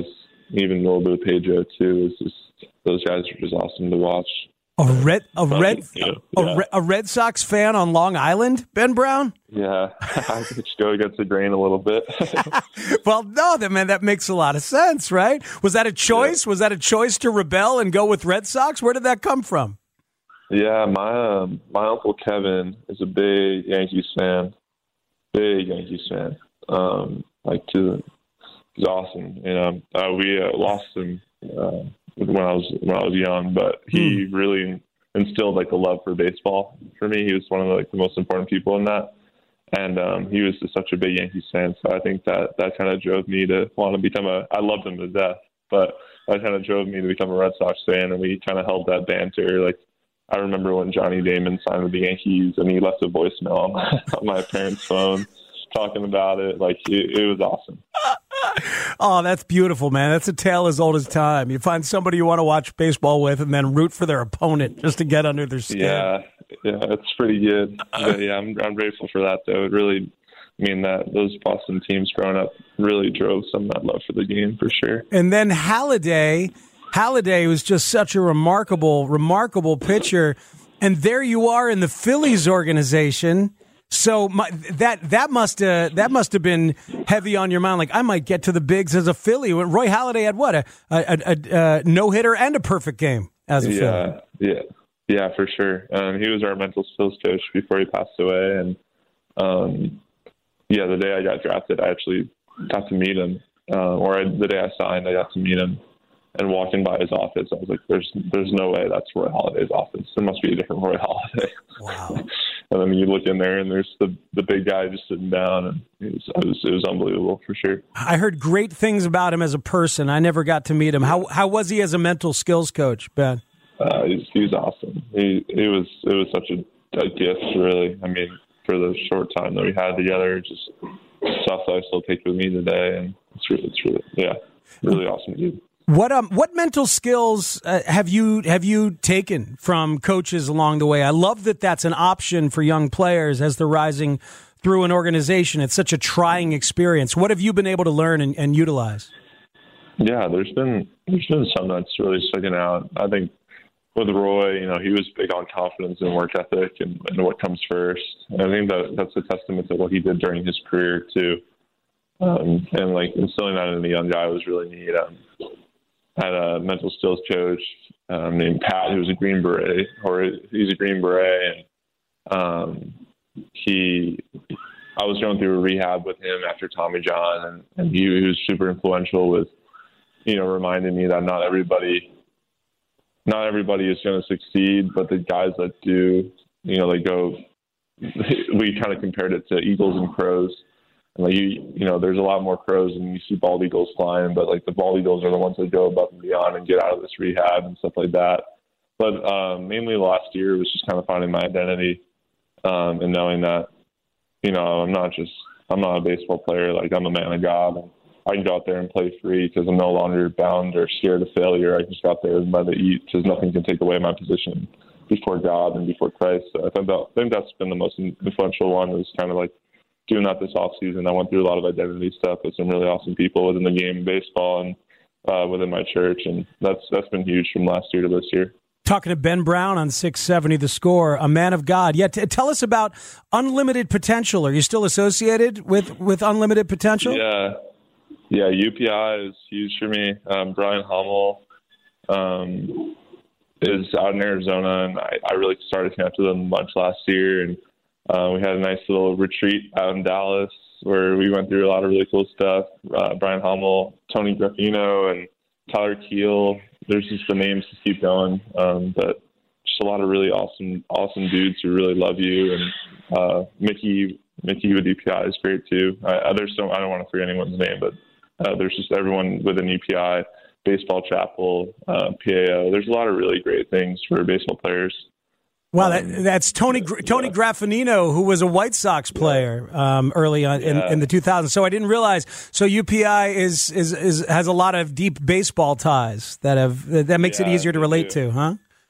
even a little bit of Pedro too. It's just, those guys are just awesome to watch. A red, a red, yeah, a, yeah. Re- a Red Sox fan on Long Island, Ben Brown. Yeah, I could just go against the grain a little bit. Well, no, that man, that makes a lot of sense, right? Was that a choice? Yeah. Was that a choice to rebel and go with Red Sox? Where did that come from? Yeah, my um, my uncle Kevin is a big Yankees fan, big Yankees fan. Um, like to, he's awesome. And um, uh, we uh, lost him. Uh, when I was when I was young, but he hmm. really instilled like a love for baseball for me. He was one of the, like the most important people in that, and um, he was just such a big Yankees fan. So I think that that kind of drove me to want to become a. I loved him to death, but that kind of drove me to become a Red Sox fan. And we kind of held that banter. Like I remember when Johnny Damon signed with the Yankees, and he left a voicemail on my, on my parents' phone talking about it. Like it, it was awesome. Oh, that's beautiful, man. That's a tale as old as time. You find somebody you want to watch baseball with and then root for their opponent just to get under their skin. Yeah, yeah, it's pretty good. But yeah, I'm I'm grateful for that, though. It really, I mean, that those Boston teams growing up really drove some of that love for the game, for sure. And then Halladay, Halladay was just such a remarkable, remarkable pitcher. And there you are in the Phillies organization. So my, that that must uh, that must have been heavy on your mind. Like I might get to the bigs as a Philly. When Roy Halladay had what a, a, a, a no hitter and a perfect game as a yeah, Philly. Yeah, yeah, for sure. Um, he was our mental skills coach before he passed away, and um, yeah, the day I got drafted, I actually got to meet him. Uh, or I, the day I signed, I got to meet him. And walking by his office, I was like, "There's, there's no way that's Roy Halladay's office. There must be a different Roy Halladay." Wow! And then you look in there, and there's the the big guy just sitting down, and it was, it was, it was unbelievable for sure. I heard great things about him as a person. I never got to meet him. How how was he as a mental skills coach, Ben? Uh, he, was, he was awesome. He it was it was such a, a gift, really. I mean, for the short time that we had together, just stuff that I still take with me today, and it's really, it's really yeah, really awesome dude. What um what mental skills uh, have you have you taken from coaches along the way? I love that that's an option for young players as they're rising through an organization. It's such a trying experience. What have you been able to learn and, and utilize? Yeah, there's been there's been some that's really sticking out. I think with Roy, you know, he was big on confidence and work ethic and, and what comes first. And I think that that's a testament to what he did during his career too. Um, and like instilling that in a young guy was really neat. Um, had a mental skills coach um, named Pat, who was a Green Beret, or he's a Green Beret, and um, he, I was going through a rehab with him after Tommy John, and, and he, he was super influential with, you know, reminding me that not everybody, not everybody is going to succeed, but the guys that do, you know, they go. We kind of compared it to eagles and crows. Like you, you know, there's a lot more crows and you see bald eagles flying, but like the bald eagles are the ones that go above and beyond and get out of this rehab and stuff like that. But um, mainly last year was just kind of finding my identity um, and knowing that, you know, I'm not just, I'm not a baseball player. Like I'm a man of God, and I can go out there and play free because I'm no longer bound or scared of failure. I can just go out there and let it eat because nothing can take away my position before God and before Christ. So I think that, I think that's been the most influential one. Is kind of like doing that this off season. I went through a lot of identity stuff with some really awesome people within the game of baseball and uh, within my church, and that's that's been huge from last year to this year. Talking to Ben Brown on six seventy The Score, a man of God. Yeah, t- tell us about Unlimited Potential. Are you still associated with, with Unlimited Potential? Yeah, yeah. U P I is huge for me. Um, Brian Hummel um, is out in Arizona, and I, I really started connecting with him a bunch last year, and Uh, we had a nice little retreat out in Dallas where we went through a lot of really cool stuff. Uh, Brian Hummel, Tony Graffino, and Tyler Keel. There's just the names to keep going, um, but just a lot of really awesome, awesome dudes who really love you. And uh, Mickey, Mickey with U P I is great too. Uh, there's so I don't want to forget anyone's name, but uh, there's just everyone within U P I, Baseball Chapel, uh, P A O. There's a lot of really great things for baseball players. Wow, that, that's Tony Tony yeah. Graffinino, who was a White Sox player um, early on in, yeah. in the two thousands. So I didn't realize. So U P I is is, is has a lot of deep baseball ties that have that makes yeah, it easier to relate do. to, huh?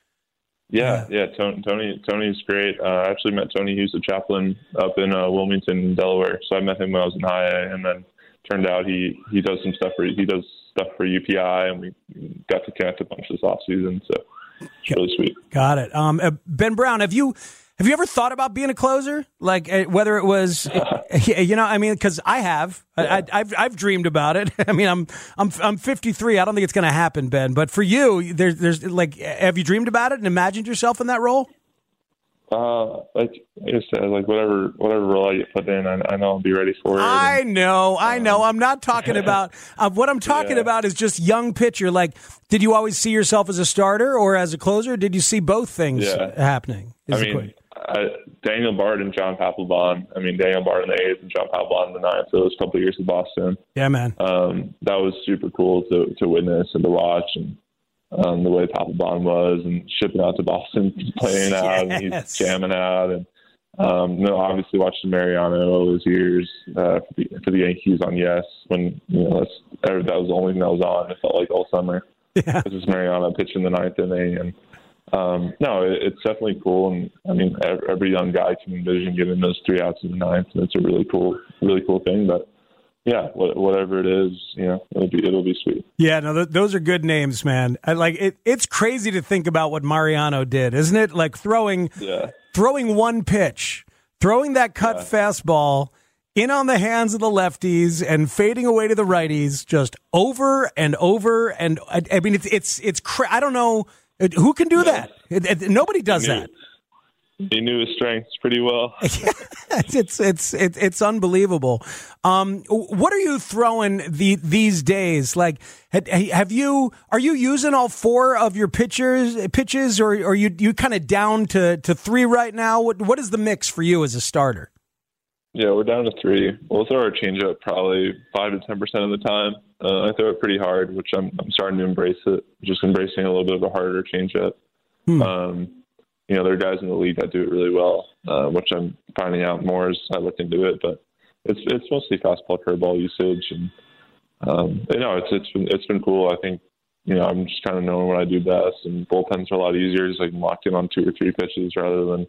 Yeah, yeah. Tony Tony Tony's great. Uh, I actually met Tony. He was a chaplain up in uh, Wilmington, Delaware. So I met him when I was in high A, and then turned out he, he does some stuff for he does stuff for U P I, and we got to connect a bunch this offseason. So it's really sweet. Got it. Um, uh, Ben Brown, have you have you ever thought about being a closer? Like uh, whether it was, uh, you know, I mean, because I have, yeah. I, I've I've dreamed about it. I mean, I'm I'm I'm fifty-three. I don't think it's going to happen, Ben. But for you, there's there's like, have you dreamed about it and imagined yourself in that role? Uh, like I said, like whatever whatever role I get put in, I, I know I'll be ready for it. I and, know, I know. I'm not talking about uh, what I'm talking yeah. about is just young pitcher. Like, did you always see yourself as a starter or as a closer? Did you see both things yeah. happening? I mean, I, Daniel Bard and John Papelbon. I mean, Daniel Bard in the eighth and John Papelbon in the ninth. So those couple of years in Boston. Yeah, man. Um, that was super cool to to witness and to watch, and um, the way Papelbon was, and shipping out to Boston, playing out, yes. and he's jamming out, and um, you know, obviously watching Mariano all those years uh, for, the, for the Yankees on Yes, when you know that's, that was the only thing that was on. It felt like all summer. Yeah, this is Mariano pitching the ninth inning, and um, no, it, it's definitely cool. And I mean, every, every young guy can envision getting those three outs in the ninth, and it's a really cool, really cool thing. But yeah, whatever it is, you know, it'll be it'll be sweet. Yeah, no, th- those are good names, man. I, like it, it's crazy to think about what Mariano did, isn't it? Like throwing, yeah. throwing one pitch, throwing that cut yeah. fastball in on the hands of the lefties and fading away to the righties, just over and over. And I, I mean, it's it's it's. Cra- I don't know who can do yeah. that. It, it, nobody does that. He knew his strengths pretty well. it's it's it's it's unbelievable. Um, what are you throwing the these days? Like, have you are you using all four of your pitchers pitches, or are you you kind of down to, to three right now? What what is the mix for you as a starter? Yeah, we're down to three. We'll throw our changeup probably five to ten percent of the time. Uh, I throw it pretty hard, which I'm I'm starting to embrace it. Just embracing a little bit of a harder changeup. Hmm. Um, You know, there are guys in the league that do it really well, uh, which I'm finding out more as I look into it. But it's it's mostly fastball, curveball usage, and um, you know, it's it's been it's been cool. I think you know I'm just kind of knowing what I do best, and bullpens are a lot easier. Just like locked in on two or three pitches rather than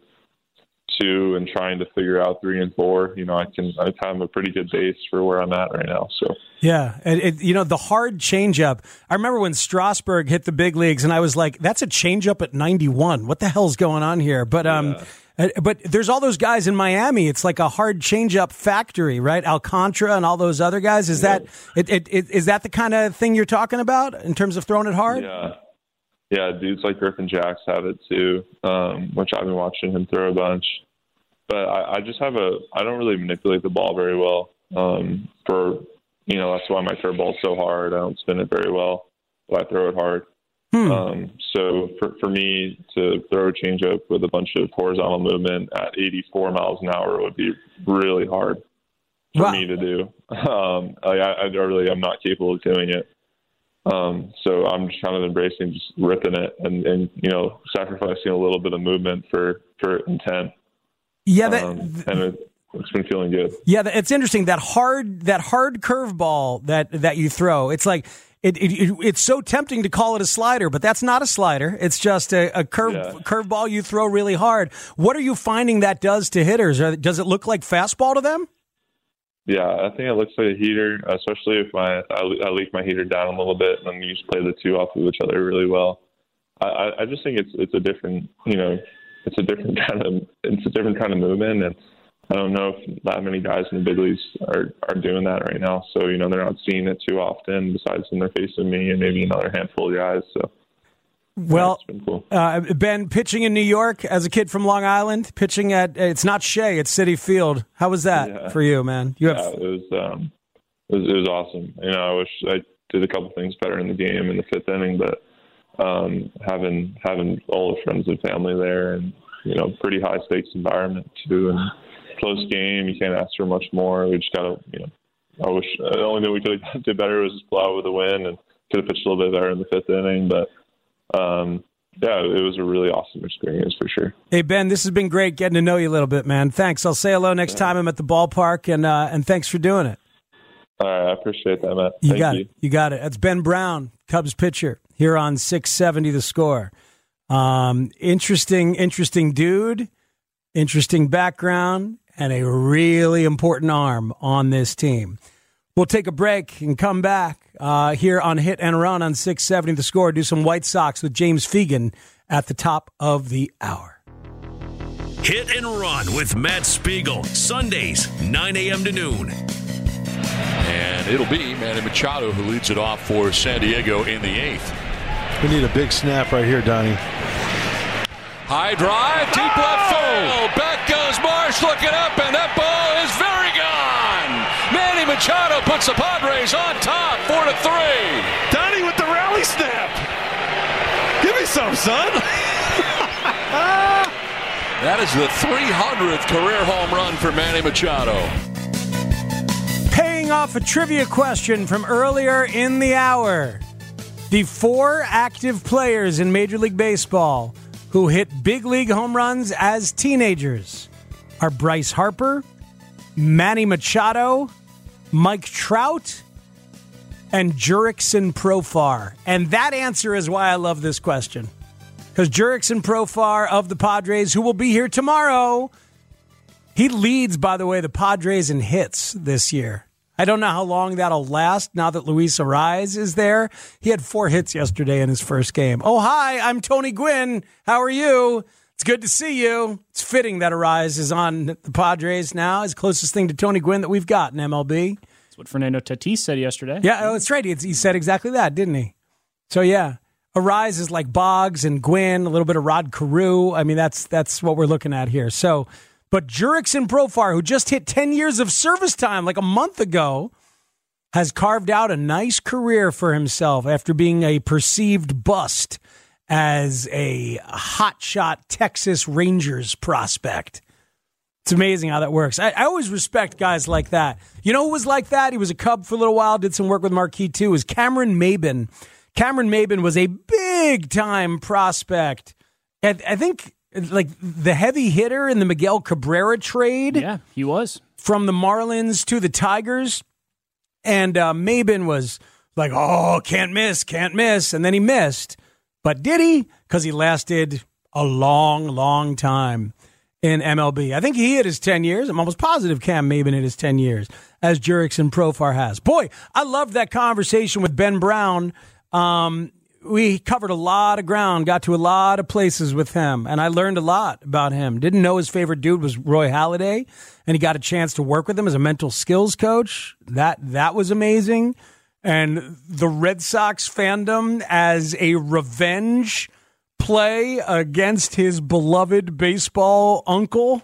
two, and trying to figure out three and four. You know, I can I have a pretty good base for where I'm at right now. So. Yeah, and it, you know, the hard changeup. I remember when Strasburg hit the big leagues, and I was like, "That's a changeup at ninety-one. What the hell's going on here?" But um, yeah. but there's all those guys in Miami. It's like a hard changeup factory, right? Alcantara and all those other guys. Is yeah. that it, it, it? Is that the kind of thing you're talking about in terms of throwing it hard? Yeah, yeah. Dudes like Griffin Jacks have it too, um, which I've been watching him throw a bunch. But I, I just have a. I don't really manipulate the ball very well. Um, for You know, that's why my curveball is so hard. I don't spin it very well, but I throw it hard. Hmm. Um, so for, for me to throw a changeup with a bunch of horizontal movement at eighty-four miles an hour would be really hard for wow. me to do. Um, I, I really, I'm not capable of doing it. Um, so I'm just kind of embracing just ripping it and, and, you know, sacrificing a little bit of movement for, for intent. Yeah. That, um, and it, It's been feeling good. Yeah, it's interesting that hard that hard curveball that that you throw. It's like it, it it's so tempting to call it a slider, but that's not a slider. It's just a, a curve yeah. curveball you throw really hard. What are you finding that does to hitters? Or does it look like fastball to them? Yeah, I think it looks like a heater, especially if my I, I leak my heater down a little bit, and then you just play the two off of each other really well. I, I just think it's it's a different you know it's a different kind of it's a different kind of movement, and I don't know if that many guys in the big leagues are, are doing that right now. So, you know, they're not seeing it too often besides when they're facing me and maybe another handful of guys. So, well, yeah, it's been cool. uh, Ben, pitching in New York as a kid from Long Island, pitching at, it's not Shea, it's Citi Field. How was that yeah. for you, man? You have... Yeah, it was, um, it was, it was awesome. You know, I wish I did a couple things better in the game in the fifth inning, but um, having, having all the friends and family there and, you know, pretty high stakes environment too. And, close game. You can't ask for much more. We just got to, you know, I wish uh, the only thing we could have did better was just blow out with a win and could have pitched a little bit better in the fifth inning. But, um, yeah, it was a really awesome experience for sure. Hey, Ben, this has been great getting to know you a little bit, man. Thanks. I'll say hello next yeah. time I'm at the ballpark, and uh, and thanks for doing it. All right. I appreciate that, Matt. You Thank got you. it. You got it. That's Ben Brown, Cubs pitcher, here on six seventy The Score. Um, interesting, interesting dude, interesting background, and a really important arm on this team. We'll take a break and come back uh, here on Hit and Run on six seventy The Score. Do some White Sox with James Fegan at the top of the hour. Hit and Run with Matt Spiegel, Sundays, nine a.m. to noon. And it'll be Manny Machado who leads it off for San Diego in the eighth. We need a big snap right here, Donnie. High drive, deep left field. Back goes Marsh looking up, and that ball is very gone. Manny Machado puts the Padres on top, four to three. Donnie with the rally snap. Give me some, son. That is the three hundredth career home run for Manny Machado. Paying off a trivia question from earlier in the hour. The four active players in Major League Baseball who hit big league home runs as teenagers are Bryce Harper, Manny Machado, Mike Trout, and Jurickson Profar. And that answer is why I love this question. Because Jurickson Profar of the Padres, who will be here tomorrow, he leads, by the way, the Padres in hits this year. I don't know how long that'll last now that Luis Arraez is there. He had four hits yesterday in his first game. Oh, hi, I'm Tony Gwynn. How are you? It's good to see you. It's fitting that Arraez is on the Padres now. It's the closest thing to Tony Gwynn that we've got in M L B. That's what Fernando Tatis said yesterday. Yeah, oh, that's right. He, he said exactly that, didn't he? So, yeah, Arraez is like Boggs and Gwynn, a little bit of Rod Carew. I mean, that's that's what we're looking at here. So, but Jurickson Profar, who just hit ten years of service time like a month ago, has carved out a nice career for himself after being a perceived bust as a hotshot Texas Rangers prospect. It's amazing how that works. I, I always respect guys like that. You know who was like that? He was a Cub for a little while, did some work with Marquee too, is Cameron Maybin. Cameron Maybin was a big-time prospect. I, I think... like the heavy hitter in the Miguel Cabrera trade. Yeah, he was. From the Marlins to the Tigers. And uh, Maybin was like, oh, can't miss, can't miss. And then he missed. But did he? Because he lasted a long, long time in M L B. I think he hit his ten years. I'm almost positive Cam Maybin hit his ten years, as Jurickson Profar has. Boy, I loved that conversation with Ben Brown. Um We covered a lot of ground, got to a lot of places with him, and I learned a lot about him. Didn't know his favorite dude was Roy Halladay, and he got a chance to work with him as a mental skills coach. That that was amazing. And the Red Sox fandom as a revenge play against his beloved baseball uncle.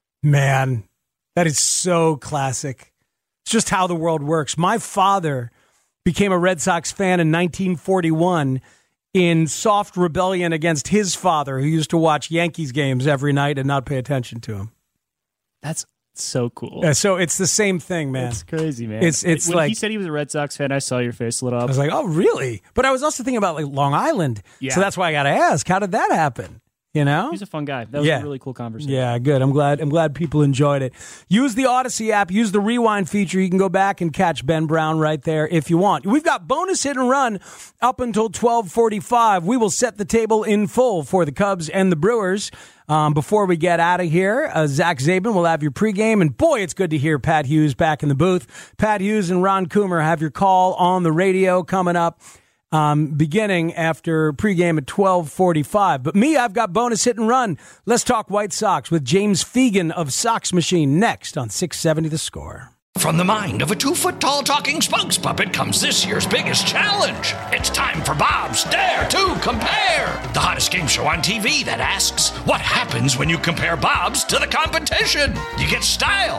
Man, that is so classic. It's just how the world works. My father became a Red Sox fan in nineteen forty-one in soft rebellion against his father, who used to watch Yankees games every night and not pay attention to him. That's so cool. Uh, so it's the same thing, man. It's crazy, man. It's it's when like he said he was a Red Sox fan, I saw your face lit up. I was like, oh, really? But I was also thinking about like Long Island. Yeah. So that's why I got to ask, how did that happen? You know, he's a fun guy. That was yeah. a really cool conversation. Yeah, good. I'm glad. I'm glad people enjoyed it. Use the Odyssey app. Use the rewind feature. You can go back and catch Ben Brown right there if you want. We've got bonus hit and run up until twelve forty-five. We will set the table in full for the Cubs and the Brewers. Um, before we get out of here, uh, Zach Zabin will have your pregame, and boy, it's good to hear Pat Hughes back in the booth. Pat Hughes and Ron Coomer have your call on the radio coming up. Um, beginning after pregame at twelve forty-five. But me, I've got bonus hit and run. Let's talk White Sox with James Fegan of Sox Machine next on six seventy The Score. From the mind of a two-foot-tall talking spokes puppet comes this year's biggest challenge. It's time for Bob's Dare to Compare, the hottest game show on T V that asks, what happens when you compare Bob's to the competition? You get style.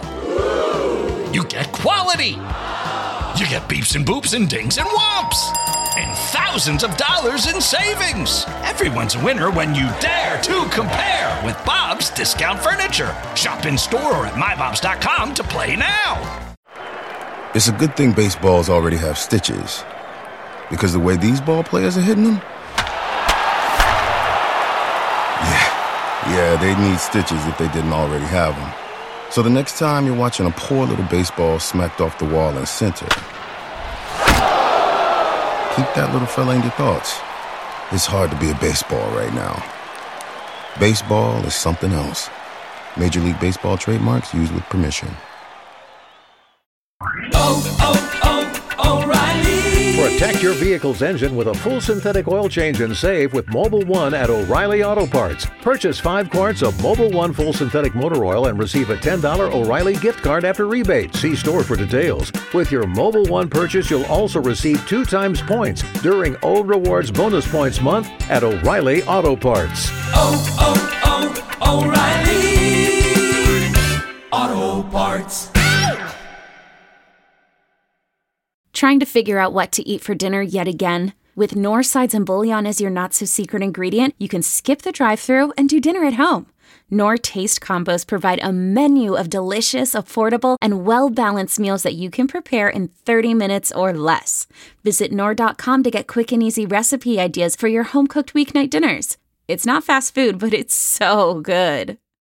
You get quality. You get beeps and boops and dings and whomps. And thousands of dollars in savings. Everyone's a winner when you dare to compare with Bob's Discount Furniture. Shop in store or at my bobs dot com to play now. It's a good thing baseballs already have stitches, because the way these ball players are hitting them, yeah, yeah, they need stitches if they didn't already have them. So the next time you're watching a poor little baseball smacked off the wall in center, keep that little fella in your thoughts. It's hard to be a baseball right now. Baseball is something else. Major League Baseball trademarks used with permission. Oh, oh, Protect your vehicle's engine with a full synthetic oil change and save with Mobil one at O'Reilly Auto Parts. Purchase five quarts of Mobil one full synthetic motor oil and receive a ten dollars O'Reilly gift card after rebate. See store for details. With your Mobil one purchase, you'll also receive two times points during O Rewards Bonus Points Month at O'Reilly Auto Parts. Oh, oh, oh, O'Reilly Auto Parts. Trying to figure out what to eat for dinner yet again? With Knorr sides and bouillon as your not-so-secret ingredient, you can skip the drive-thru and do dinner at home. Knorr Taste Combos provide a menu of delicious, affordable, and well-balanced meals that you can prepare in thirty minutes or less. Visit Knorr dot com to get quick and easy recipe ideas for your home-cooked weeknight dinners. It's not fast food, but it's so good.